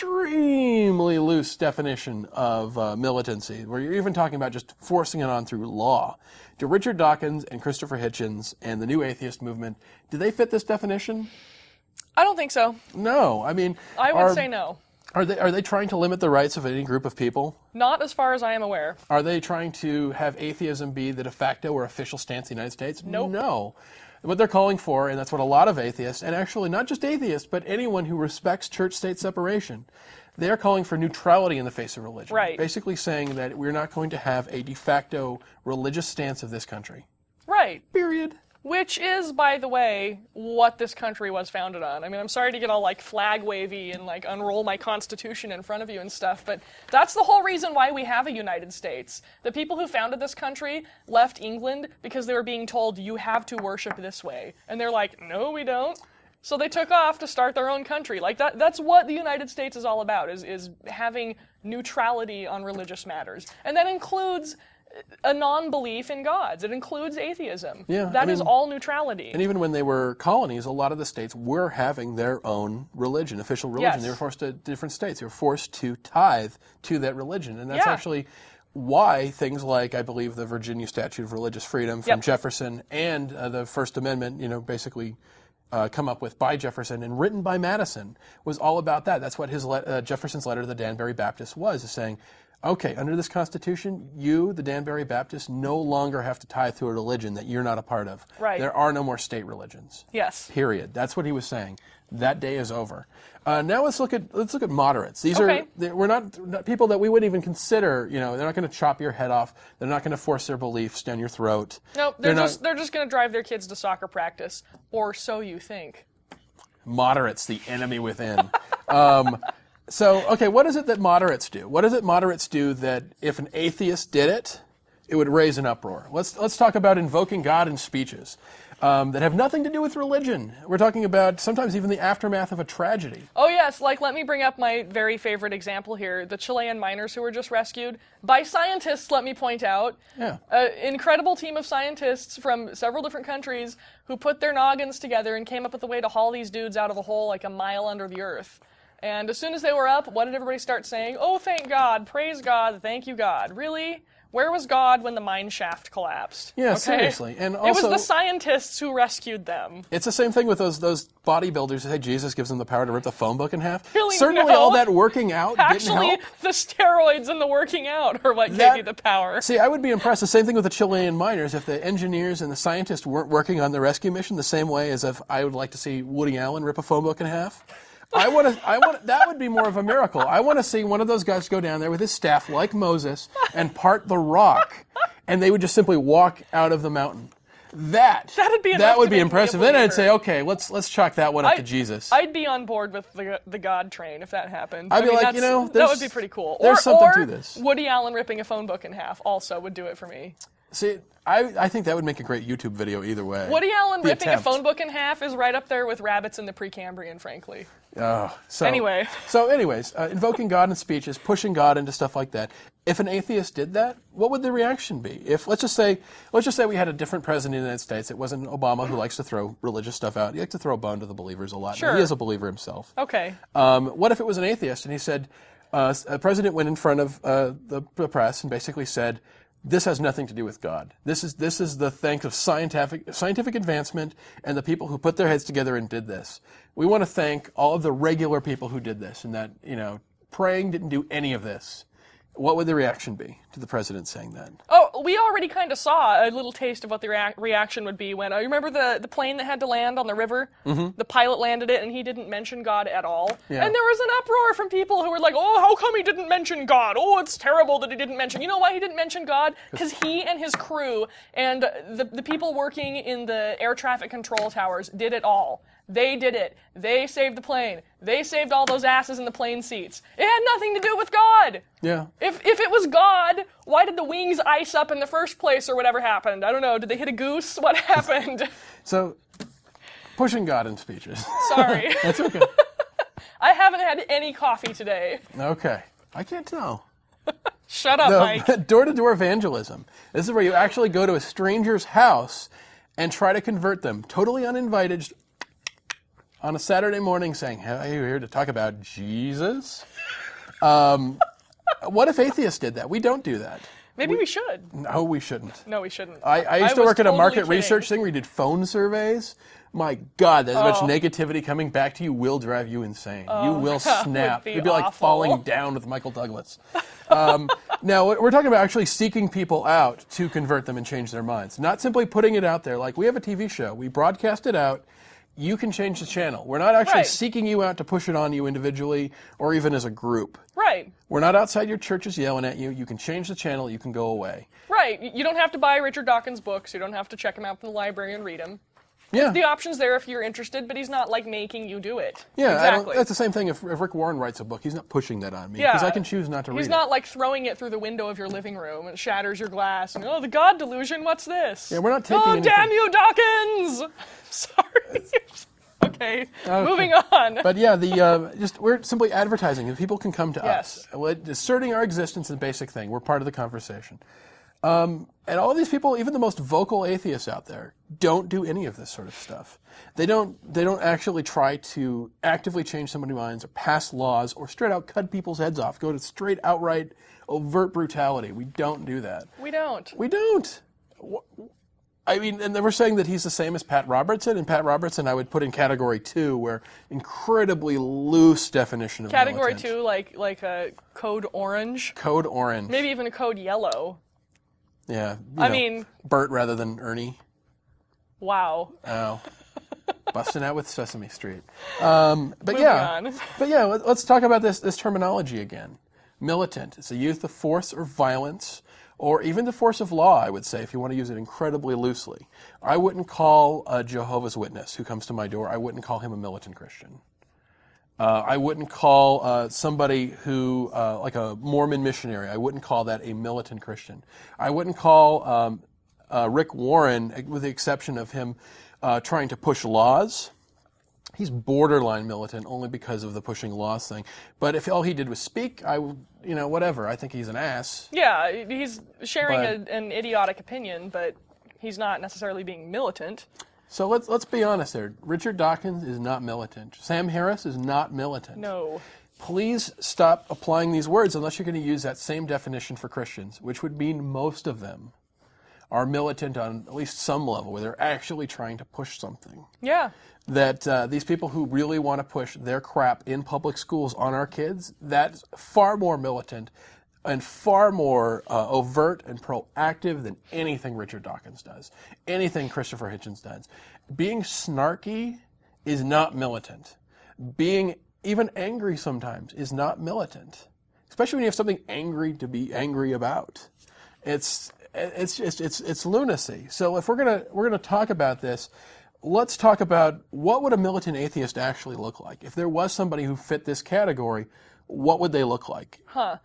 extremely loose definition of uh, militancy, where you're even talking about just forcing it on through law. Do Richard Dawkins and Christopher Hitchens and the New Atheist Movement, do they fit this definition? I don't think so. No, I mean, I would our, say no. Are they are they trying to limit the rights of any group of people? Not as far as I am aware. Are they trying to have atheism be the de facto or official stance of the United States? Nope. No. What they're calling for, and that's what a lot of atheists, and actually not just atheists, but anyone who respects church-state separation, they are calling for neutrality in the face of religion. Right. Basically saying that we're not going to have a de facto religious stance of this country. Right. Period. Which is, by the way, what this country was founded on. I mean, I'm sorry to get all, like, flag-wavy and, like, unroll my Constitution in front of you and stuff, but that's the whole reason why we have a United States. The people who founded this country left England because they were being told, you have to worship this way. And they're like, no, we don't. So they took off to start their own country. Like, that, that's what the United States is all about, is, is having neutrality on religious matters. And that includes a non-belief in gods. It includes atheism. Yeah, that I mean, is all neutrality. And even when they were colonies, a lot of the states were having their own religion, official religion. Yes. They were forced to different states. They were forced to tithe to that religion. And that's Yeah. actually why things like, I believe, the Virginia Statute of Religious Freedom from Yep. Jefferson and uh, the First Amendment, you know, basically uh, come up with by Jefferson and written by Madison, was all about that. That's what his le- uh, Jefferson's letter to the Danbury Baptists was, is saying, okay, under this Constitution, you, the Danbury Baptists, no longer have to tithe to a religion that you're not a part of. Right. There are no more state religions. Yes. Period. That's what he was saying. That day is over. Uh, now let's look at let's look at moderates. These Okay. are they- we're not, not people that we wouldn't even consider. You know, they're not going to chop your head off. They're not going to force their beliefs down your throat. Nope, they're, They're just they're just going to drive their kids to soccer practice, or so you think. Moderates, the enemy within. um, so, okay, what is it that moderates do? What is it moderates do that if an atheist did it, it would raise an uproar? Let's let's talk about invoking God in speeches um, that have nothing to do with religion. We're talking about sometimes even the aftermath of a tragedy. Oh yes, like let me bring up my very favorite example here, the Chilean miners who were just rescued by scientists, let me point out. Yeah. An incredible team of scientists from several different countries who put their noggins together and came up with a way to haul these dudes out of a hole like a mile under the earth. And as soon as they were up, what did everybody start saying? Oh, thank God, praise God, thank you God. Really? Where was God when the mine shaft collapsed? Yeah, Okay? seriously. And It also, was the scientists who rescued them. it's the same thing with those those bodybuilders who say Jesus gives them the power to rip the phone book in half. Really? Certainly No. all that working out Actually, didn't help. the steroids and the working out are what That- gave you the power. See, I would be impressed. The same thing with the Chilean miners. If the engineers and the scientists weren't working on the rescue mission the same way as if I would like to see Woody Allen rip a phone book in half. I want to. I want that would be more of a miracle. I want to see one of those guys go down there with his staff, like Moses, and part the rock, and they would just simply walk out of the mountain. That That'd be enough that to would be make me a impressive. Then I'd believer. say, okay, let's let's chalk that one up to I- Jesus. I'd be on board with the the God train if that happened. I'd I be mean, like, that's- you know, that there's- would be pretty cool. there's or, something or to this. Woody Allen ripping a phone book in half also would do it for me. See, I I think that would make a great YouTube video either way. Woody Allen The ripping attempt. a phone book in half is right up there with rabbits in the Precambrian, frankly. Oh, so, Anyway. So, anyways, uh, invoking God in speeches, pushing God into stuff like that. If an atheist did that, what would the reaction be? If let's just say, let's just say we had a different president in the United States. It wasn't Obama, who likes to throw religious stuff out. He likes to throw a bone to the believers a lot. Sure. He is a believer himself. Okay. Um, what if it was an atheist and he said, uh, a president went in front of uh, the, the press and basically said, this has nothing to do with God. This is this is the thanks of scientific scientific advancement and the people who put their heads together and did this. We want to thank all of the regular people who did this, and that, you know, praying didn't do any of this. What would the reaction be to the president saying that? Oh, we already kind of saw a little taste of what the rea- reaction would be when, uh, you remember the, the plane that had to land on the river? Mm-hmm. The pilot landed it and he didn't mention God at all. Yeah. And there was an uproar from people who were like, oh, how come he didn't mention God? Oh, it's terrible that he didn't mention. You know why he didn't mention God? Because he and his crew and the, the people working in the air traffic control towers did it all. They did it. They saved the plane. They saved all those asses in the plane seats. It had nothing to do with God. Yeah. If if it was God, why did the wings ice up in the first place or whatever happened? I don't know. Did they hit a goose? What happened? So, pushing God in speeches. Sorry. That's okay. I haven't had any coffee today. Okay. I can't tell. Shut up, Mike. No, door-to-door evangelism. This is where you actually go to a stranger's house and try to convert them, totally uninvited, just on a Saturday morning saying, hey, are you here to talk about Jesus? Um, what if atheists did that? We don't do that. Maybe we, we should. No, we shouldn't. No, we shouldn't. I, I used I to work at a totally market kidding. research thing where you did phone surveys. My God, there's oh. much negativity coming back to you will drive you insane. Oh, you will snap. be It'd be like awful. falling down with Michael Douglas. Um, now, we're talking about actually seeking people out to convert them and change their minds. Not simply putting it out there like we have a T V show. We broadcast it out. You can change the channel. We're not actually right. seeking you out to push it on you individually or even as a group. Right. We're not outside your churches yelling at you. You can change the channel. You can go away. Right. You don't have to buy Richard Dawkins' books. You don't have to check them out from the library and read them. Yeah. The option's there if you're interested, but he's not, like, making you do it. Yeah, exactly. I don't, that's the same thing if, if Rick Warren writes a book. He's not pushing that on me Yeah. because I can choose not to read He's it. not, like, throwing it through the window of your living room and shatters your glass and, oh, the God delusion, what's this? Yeah, we're not taking Oh, anything. damn you, Dawkins! Sorry. Okay, Okay. moving on. But yeah, the uh, just we're simply advertising, and people can come to Yes. us. Well, asserting our existence is a basic thing. We're part of the conversation. Um, and all these people, even the most vocal atheists out there, don't do any of this sort of stuff. They don't. They don't actually try to actively change somebody's minds or pass laws or straight out cut people's heads off. Go to straight outright overt brutality. We don't do that. We don't. We don't. I mean, and they were saying that he's the same as Pat Robertson, and Pat Robertson I would put in category two, where incredibly loose definition of Category militant. two, like like a code orange, Code orange. maybe even a code yellow. Yeah. you I know, mean- Bert rather than Ernie. Wow. Oh. Busting out with Sesame Street. Um, but Moving yeah. on. But yeah, let, let's talk about this this terminology again. Militant. It's a use of force or violence, or even the force of law, I would say, if you want to use it incredibly loosely. I wouldn't call a Jehovah's Witness who comes to my door, I wouldn't call him a militant Christian. Uh, I wouldn't call uh, somebody who, uh, like a Mormon missionary, I wouldn't call that a militant Christian. I wouldn't call um, uh, Rick Warren, with the exception of him uh, trying to push laws. He's borderline militant only because of the pushing laws thing. But if all he did was speak, I, would, you know, whatever. I think he's an ass. Yeah, he's sharing But- a, an idiotic opinion, but he's not necessarily being militant. So let's let's be honest there. Richard Dawkins is not militant. Sam Harris is not militant. No. Please stop applying these words unless you're going to use that same definition for Christians, which would mean most of them are militant on at least some level, where they're actually trying to push something. Yeah. That uh, these people who really want to push their crap in public schools on our kids, that's far more militant and far more uh, overt and proactive than anything Richard Dawkins does, anything Christopher Hitchens does. Being snarky is not militant. Being even angry sometimes is not militant, especially when you have something angry to be angry about. It's it's just it's it's lunacy. So if we're gonna we're gonna talk about this, let's talk about what would a militant atheist actually look like. If there was somebody who fit this category, what would they look like? Huh.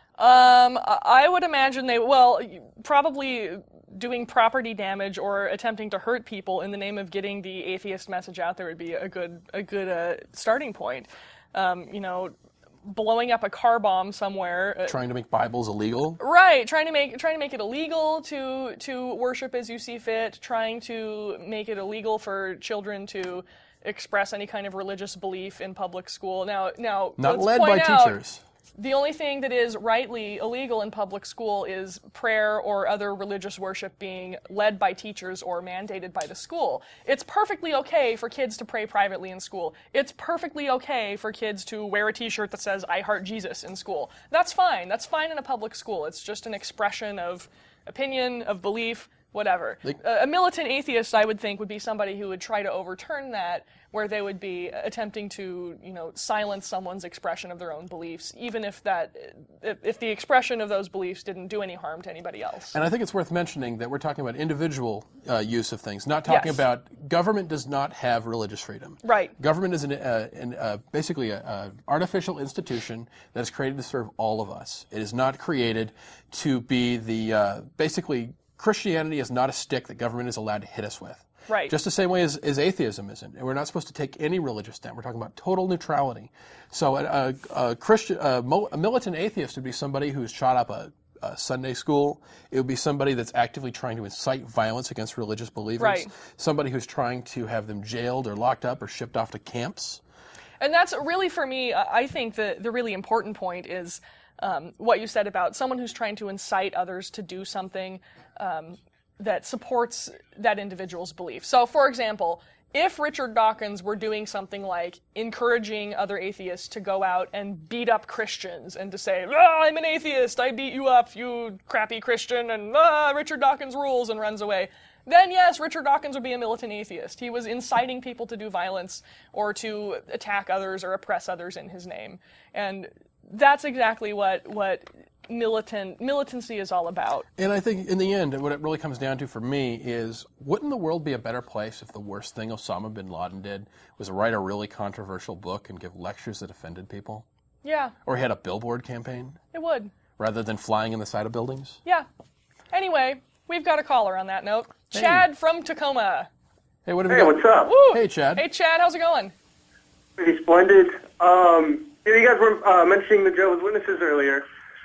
Um, I would imagine they, well, probably doing property damage or attempting to hurt people in the name of getting the atheist message out there would be a good, a good uh, starting point. Um, you know, blowing up a car bomb somewhere. Uh, Trying to make Bibles illegal? Right, trying to make trying to make it illegal to to worship as you see fit, trying to make it illegal for children to express any kind of religious belief in public school. Now, now Not let's led by point out, teachers. The only thing that is rightly illegal in public school is prayer or other religious worship being led by teachers or mandated by the school. It's perfectly okay for kids to pray privately in school. It's perfectly okay for kids to wear a t-shirt that says, I heart Jesus in school. That's fine. That's fine in a public school. It's just an expression of opinion, of belief, whatever. Like- a, a militant atheist, I would think, would be somebody who would try to overturn that, where they would be attempting to, you know, silence someone's expression of their own beliefs, even if that, if, if the expression of those beliefs didn't do any harm to anybody else. And I think it's worth mentioning that we're talking about individual uh, use of things, not talking Yes. about government does not have religious freedom. Right. Government is an, uh, an, uh, basically an artificial institution that is created to serve all of us. It is not created to be the, uh, basically, Christianity is not a stick that government is allowed to hit us with. Right. Just the same way as, as atheism isn't. And we're not supposed to take any religious stand. We're talking about total neutrality. So a, a, a Christian, a, mo- a militant atheist would be somebody who's shot up a, a Sunday school. It would be somebody that's actively trying to incite violence against religious believers. Right. Somebody who's trying to have them jailed or locked up or shipped off to camps. And that's really, for me, I I think the, the really important point is um, what you said about someone who's trying to incite others to do something um, that supports that individual's belief. So, for example, if Richard Dawkins were doing something like encouraging other atheists to go out and beat up Christians and to say, ah, I'm an atheist, I beat you up, you crappy Christian, and ah, Richard Dawkins rules, and runs away, then yes, Richard Dawkins would be a militant atheist. He was inciting people to do violence or to attack others or oppress others in his name. And that's exactly what what militant militancy is all about. And I think in the end, what it really comes down to for me is, wouldn't the world be a better place if the worst thing Osama bin Laden did was write a really controversial book and give lectures that offended people? Yeah. Or he had a billboard campaign? It would. Rather than flying in the side of buildings? Yeah. Anyway, we've got a caller on that note. Hey. Chad from Tacoma. Hey, what have Hey, we got? what's up? Woo! Hey, Chad. Hey, Chad, how's it going? Pretty splendid. Um, you know, you guys were uh, mentioning the Jehovah's Witnesses earlier,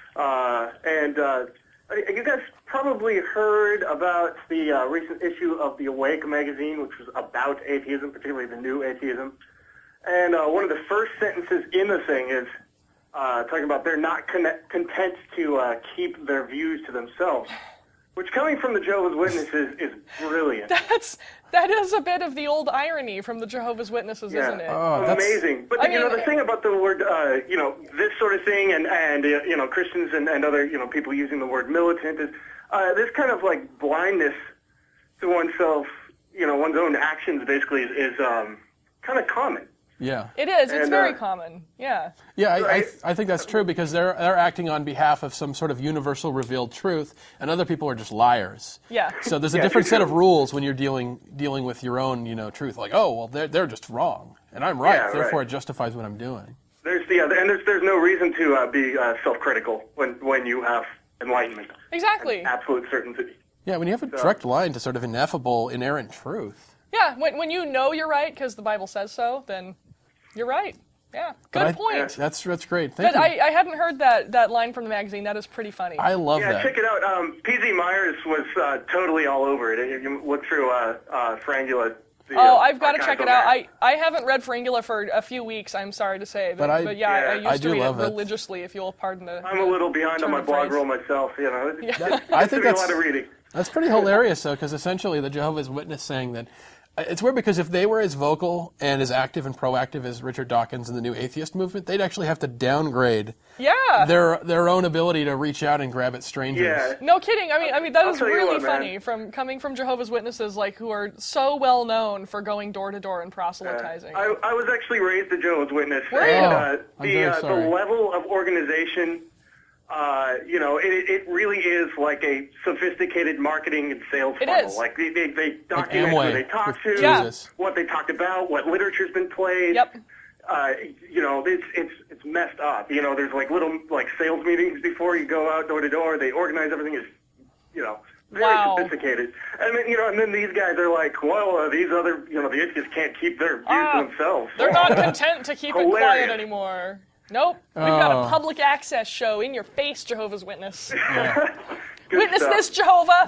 uh, and uh, you guys probably heard about the uh, recent issue of the Awake magazine, which was about atheism, particularly the new atheism. And uh, one of the first sentences in the thing is uh, talking about they're not con- content to uh, keep their views to themselves, which coming from the Jehovah's Witnesses is brilliant. That's that is a bit of the old irony from the Jehovah's Witnesses, Yeah. isn't it? Oh, that's- Amazing. But, I you know, mean- the thing about the word, uh, you know, this sort of thing and, and uh, you know, Christians and, and other, you know, people using the word militant is uh, this kind of, like, blindness to oneself, you know, one's own actions, basically, is, is um, kind of common. Yeah. It is. It's And, very uh, common. Yeah. Yeah, I, I, Right. I think that's true because they're they're acting on behalf of some sort of universal revealed truth, and other people are just liars. Yeah. So there's a Yeah, different true, set true. of rules when you're dealing dealing with your own, you know, truth. Like, oh, well, they're they're just wrong, and I'm right. Yeah, Therefore, right. it justifies what I'm doing. There's the other, and there's, there's no reason to uh, be uh, self-critical when, when you have enlightenment, Exactly. absolute certainty. Yeah, when you have a direct line to sort of ineffable, inerrant truth. Yeah. When when you know you're right because the Bible says so, then you're right. Yeah. Good But I- point. That's that's great. Thank But you. I, I hadn't heard that, that line from the magazine. That is pretty funny. I love Yeah, that. check it out. Um, P Z Myers was uh, totally all over it. If you look through uh, uh, Frangula. The, oh, uh, I've got to archives check it on out. that. I, I haven't read Fringula for a few weeks, I'm sorry to say. But, But I- but yeah, I, I Yeah. used I to do read love it it. religiously, if you'll pardon the I'm a little behind on turn my of blog phrase. roll myself, you know. It's, That- I think it's a that's lot of reading. that's pretty hilarious, though, because essentially the Jehovah's Witness saying that it's weird because if they were as vocal and as active and proactive as Richard Dawkins and the New Atheist movement, they'd actually have to downgrade Yeah. their their own ability to reach out and grab at strangers. Yeah. No kidding. I mean, I mean that I'll is tell you really what, man. funny from coming from Jehovah's Witnesses, like who are so well known for going door to door and proselytizing. I, I was actually raised a Jehovah's Witness. Were you? and, Oh, uh, I'm the, very uh, sorry. the level of organization, uh, you know, it, it really is like a sophisticated marketing and sales It funnel. is. Like they, they, they document Amway who they talk with to, Yeah. Jesus. what they talked about, what literature's been played. Yep. Uh, you know, it's it's it's messed up. You know, there's like little like sales meetings before you go out door to door. They organize everything. Is you know very Wow. sophisticated. And then you know, and then these guys are like, well, uh, these other you know the atheists can't keep their views Ah, to themselves. They're not content to keep it quiet Hilarious. anymore. Nope. We've got Oh. a public access show in your face, Jehovah's Witness. Good Witness stuff. this, Jehovah.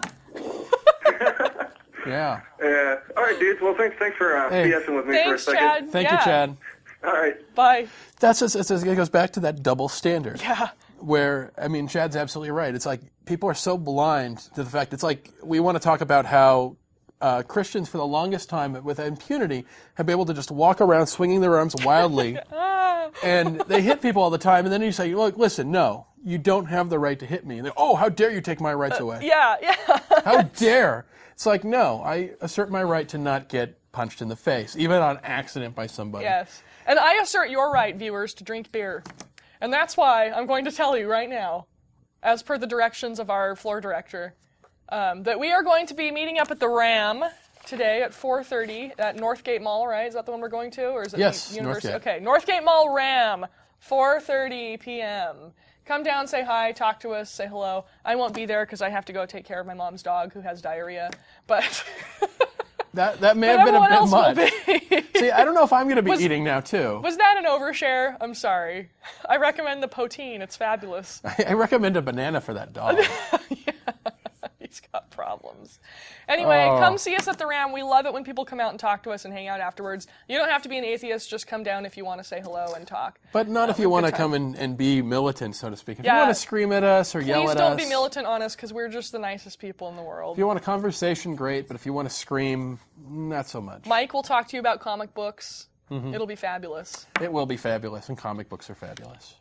Yeah. Yeah. All right, dudes. Well, thanks thanks for uh, Hey. BSing with me Thanks, for a second. Chad. Thank Yeah. you, Chad. All right. Bye. That's just, it's, it goes back to that double standard. Yeah. Where, I mean, Chad's absolutely right. It's like people are so blind to the fact. It's like we want to talk about how uh, Christians, for the longest time, with impunity, have been able to just walk around swinging their arms wildly, Ah. and they hit people all the time. And then you say, "Look, listen, no, you don't have the right to hit me." And they, "Oh, how dare you take my rights away? Yeah, yeah. How dare!" It's like, no, I assert my right to not get punched in the face, even on accident by somebody. Yes. And I assert your right, viewers, to drink beer. And that's why I'm going to tell you right now, as per the directions of our floor director, um, that we are going to be meeting up at the Ram today at four thirty at Northgate Mall, right? Is that the one we're going to? Or is it Yes, the University? Northgate. Okay, Northgate Mall Ram, four thirty p.m. Come down, say hi, talk to us, say hello. I won't be there because I have to go take care of my mom's dog who has diarrhea. But That that may But have been a everyone bit else much. will be. See, I don't know if I'm going to be Was- eating now too. Was that an overshare? I'm sorry. I recommend the poutine. It's fabulous. I recommend a banana for that dog. He's got problems. Anyway, Oh. come see us at the Ram. We love it when people come out and talk to us and hang out afterwards. You don't have to be an atheist. Just come down if you want to say hello and talk. But not Uh, if you we're want to good time. come and, and be militant, so to speak. If Yeah. you want to scream at us or yell Please at don't us. be militant on us because we're just the nicest people in the world. If you want a conversation, great. But if you want to scream, not so much. Mike will talk to you about comic books. Mm-hmm. It'll be fabulous. It will be fabulous, and comic books are fabulous.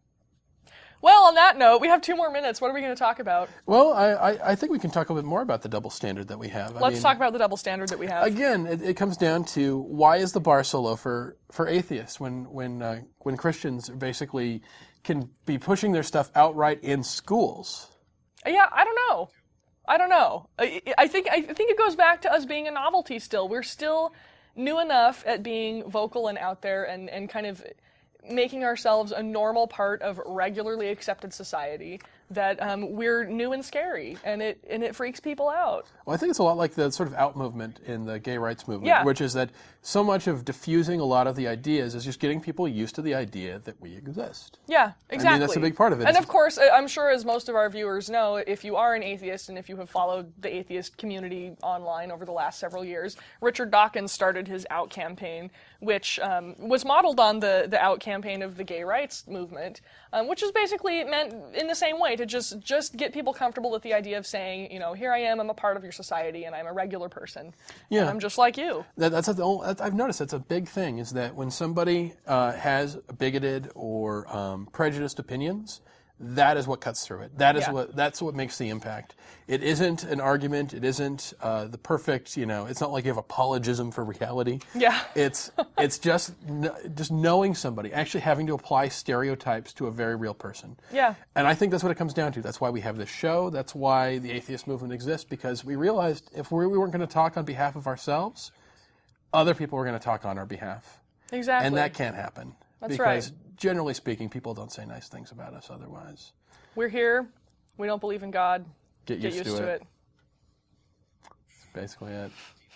Well, on that note, we have two more minutes. What are we going to talk about? Well, I, I, I think we can talk a bit more about the double standard that we have. I Let's mean, talk about the double standard that we have. Again, it, it comes down to why is the bar so low for, for atheists when when uh, when Christians basically can be pushing their stuff outright in schools? Yeah, I don't know. I don't know. I, I think I think it goes back to us being a novelty still. We're still new enough at being vocal and out there and, and kind of making ourselves a normal part of regularly accepted society that um, we're new and scary, and it and it freaks people out. Well, I think it's a lot like the sort of out movement in the gay rights movement, Yeah. which is that so much of diffusing a lot of the ideas is just getting people used to the idea that we exist. Yeah, exactly. that's a big part of it. And It's- of course, I- I'm sure as most of our viewers know, if you are an atheist and if you have followed the atheist community online over the last several years, Richard Dawkins started his Out campaign, which um, was modeled on the, the Out campaign of the gay rights movement, um, which is basically meant in the same way to just, just get people comfortable with the idea of saying, you know, here I am, I'm a part of your society, and I'm a regular person. Yeah. And I'm just like you. That, that's a, that's- I've noticed that's a big thing, is that when somebody uh, has bigoted or um, prejudiced opinions, that is what cuts through it. That is Yeah. what that's what makes the impact. It isn't an argument. It isn't uh, the perfect. You know, it's not like you have apologism for reality. Yeah. It's it's just kn- just knowing somebody, actually having to apply stereotypes to a very real person. Yeah. And I think that's what it comes down to. That's why we have this show. That's why the atheist movement exists, because we realized if we, we weren't going to talk on behalf of ourselves, other people were going to talk on our behalf. Exactly. And that can't happen. That's because right. generally speaking, people don't say nice things about us otherwise. We're here. We don't believe in God. Get Get used, used to, to it. it. That's basically it.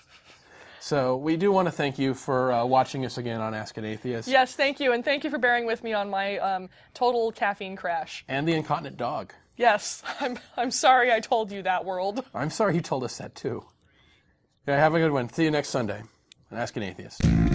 So we do want to thank you for uh, watching us again on Ask an Atheist. Yes, thank you, and thank you for bearing with me on my um, total caffeine crash. And the incontinent dog. Yes, I'm I'm sorry I told you that, world. I'm sorry you told us that too. Yeah, have a good one. See you next Sunday on Ask an Atheist.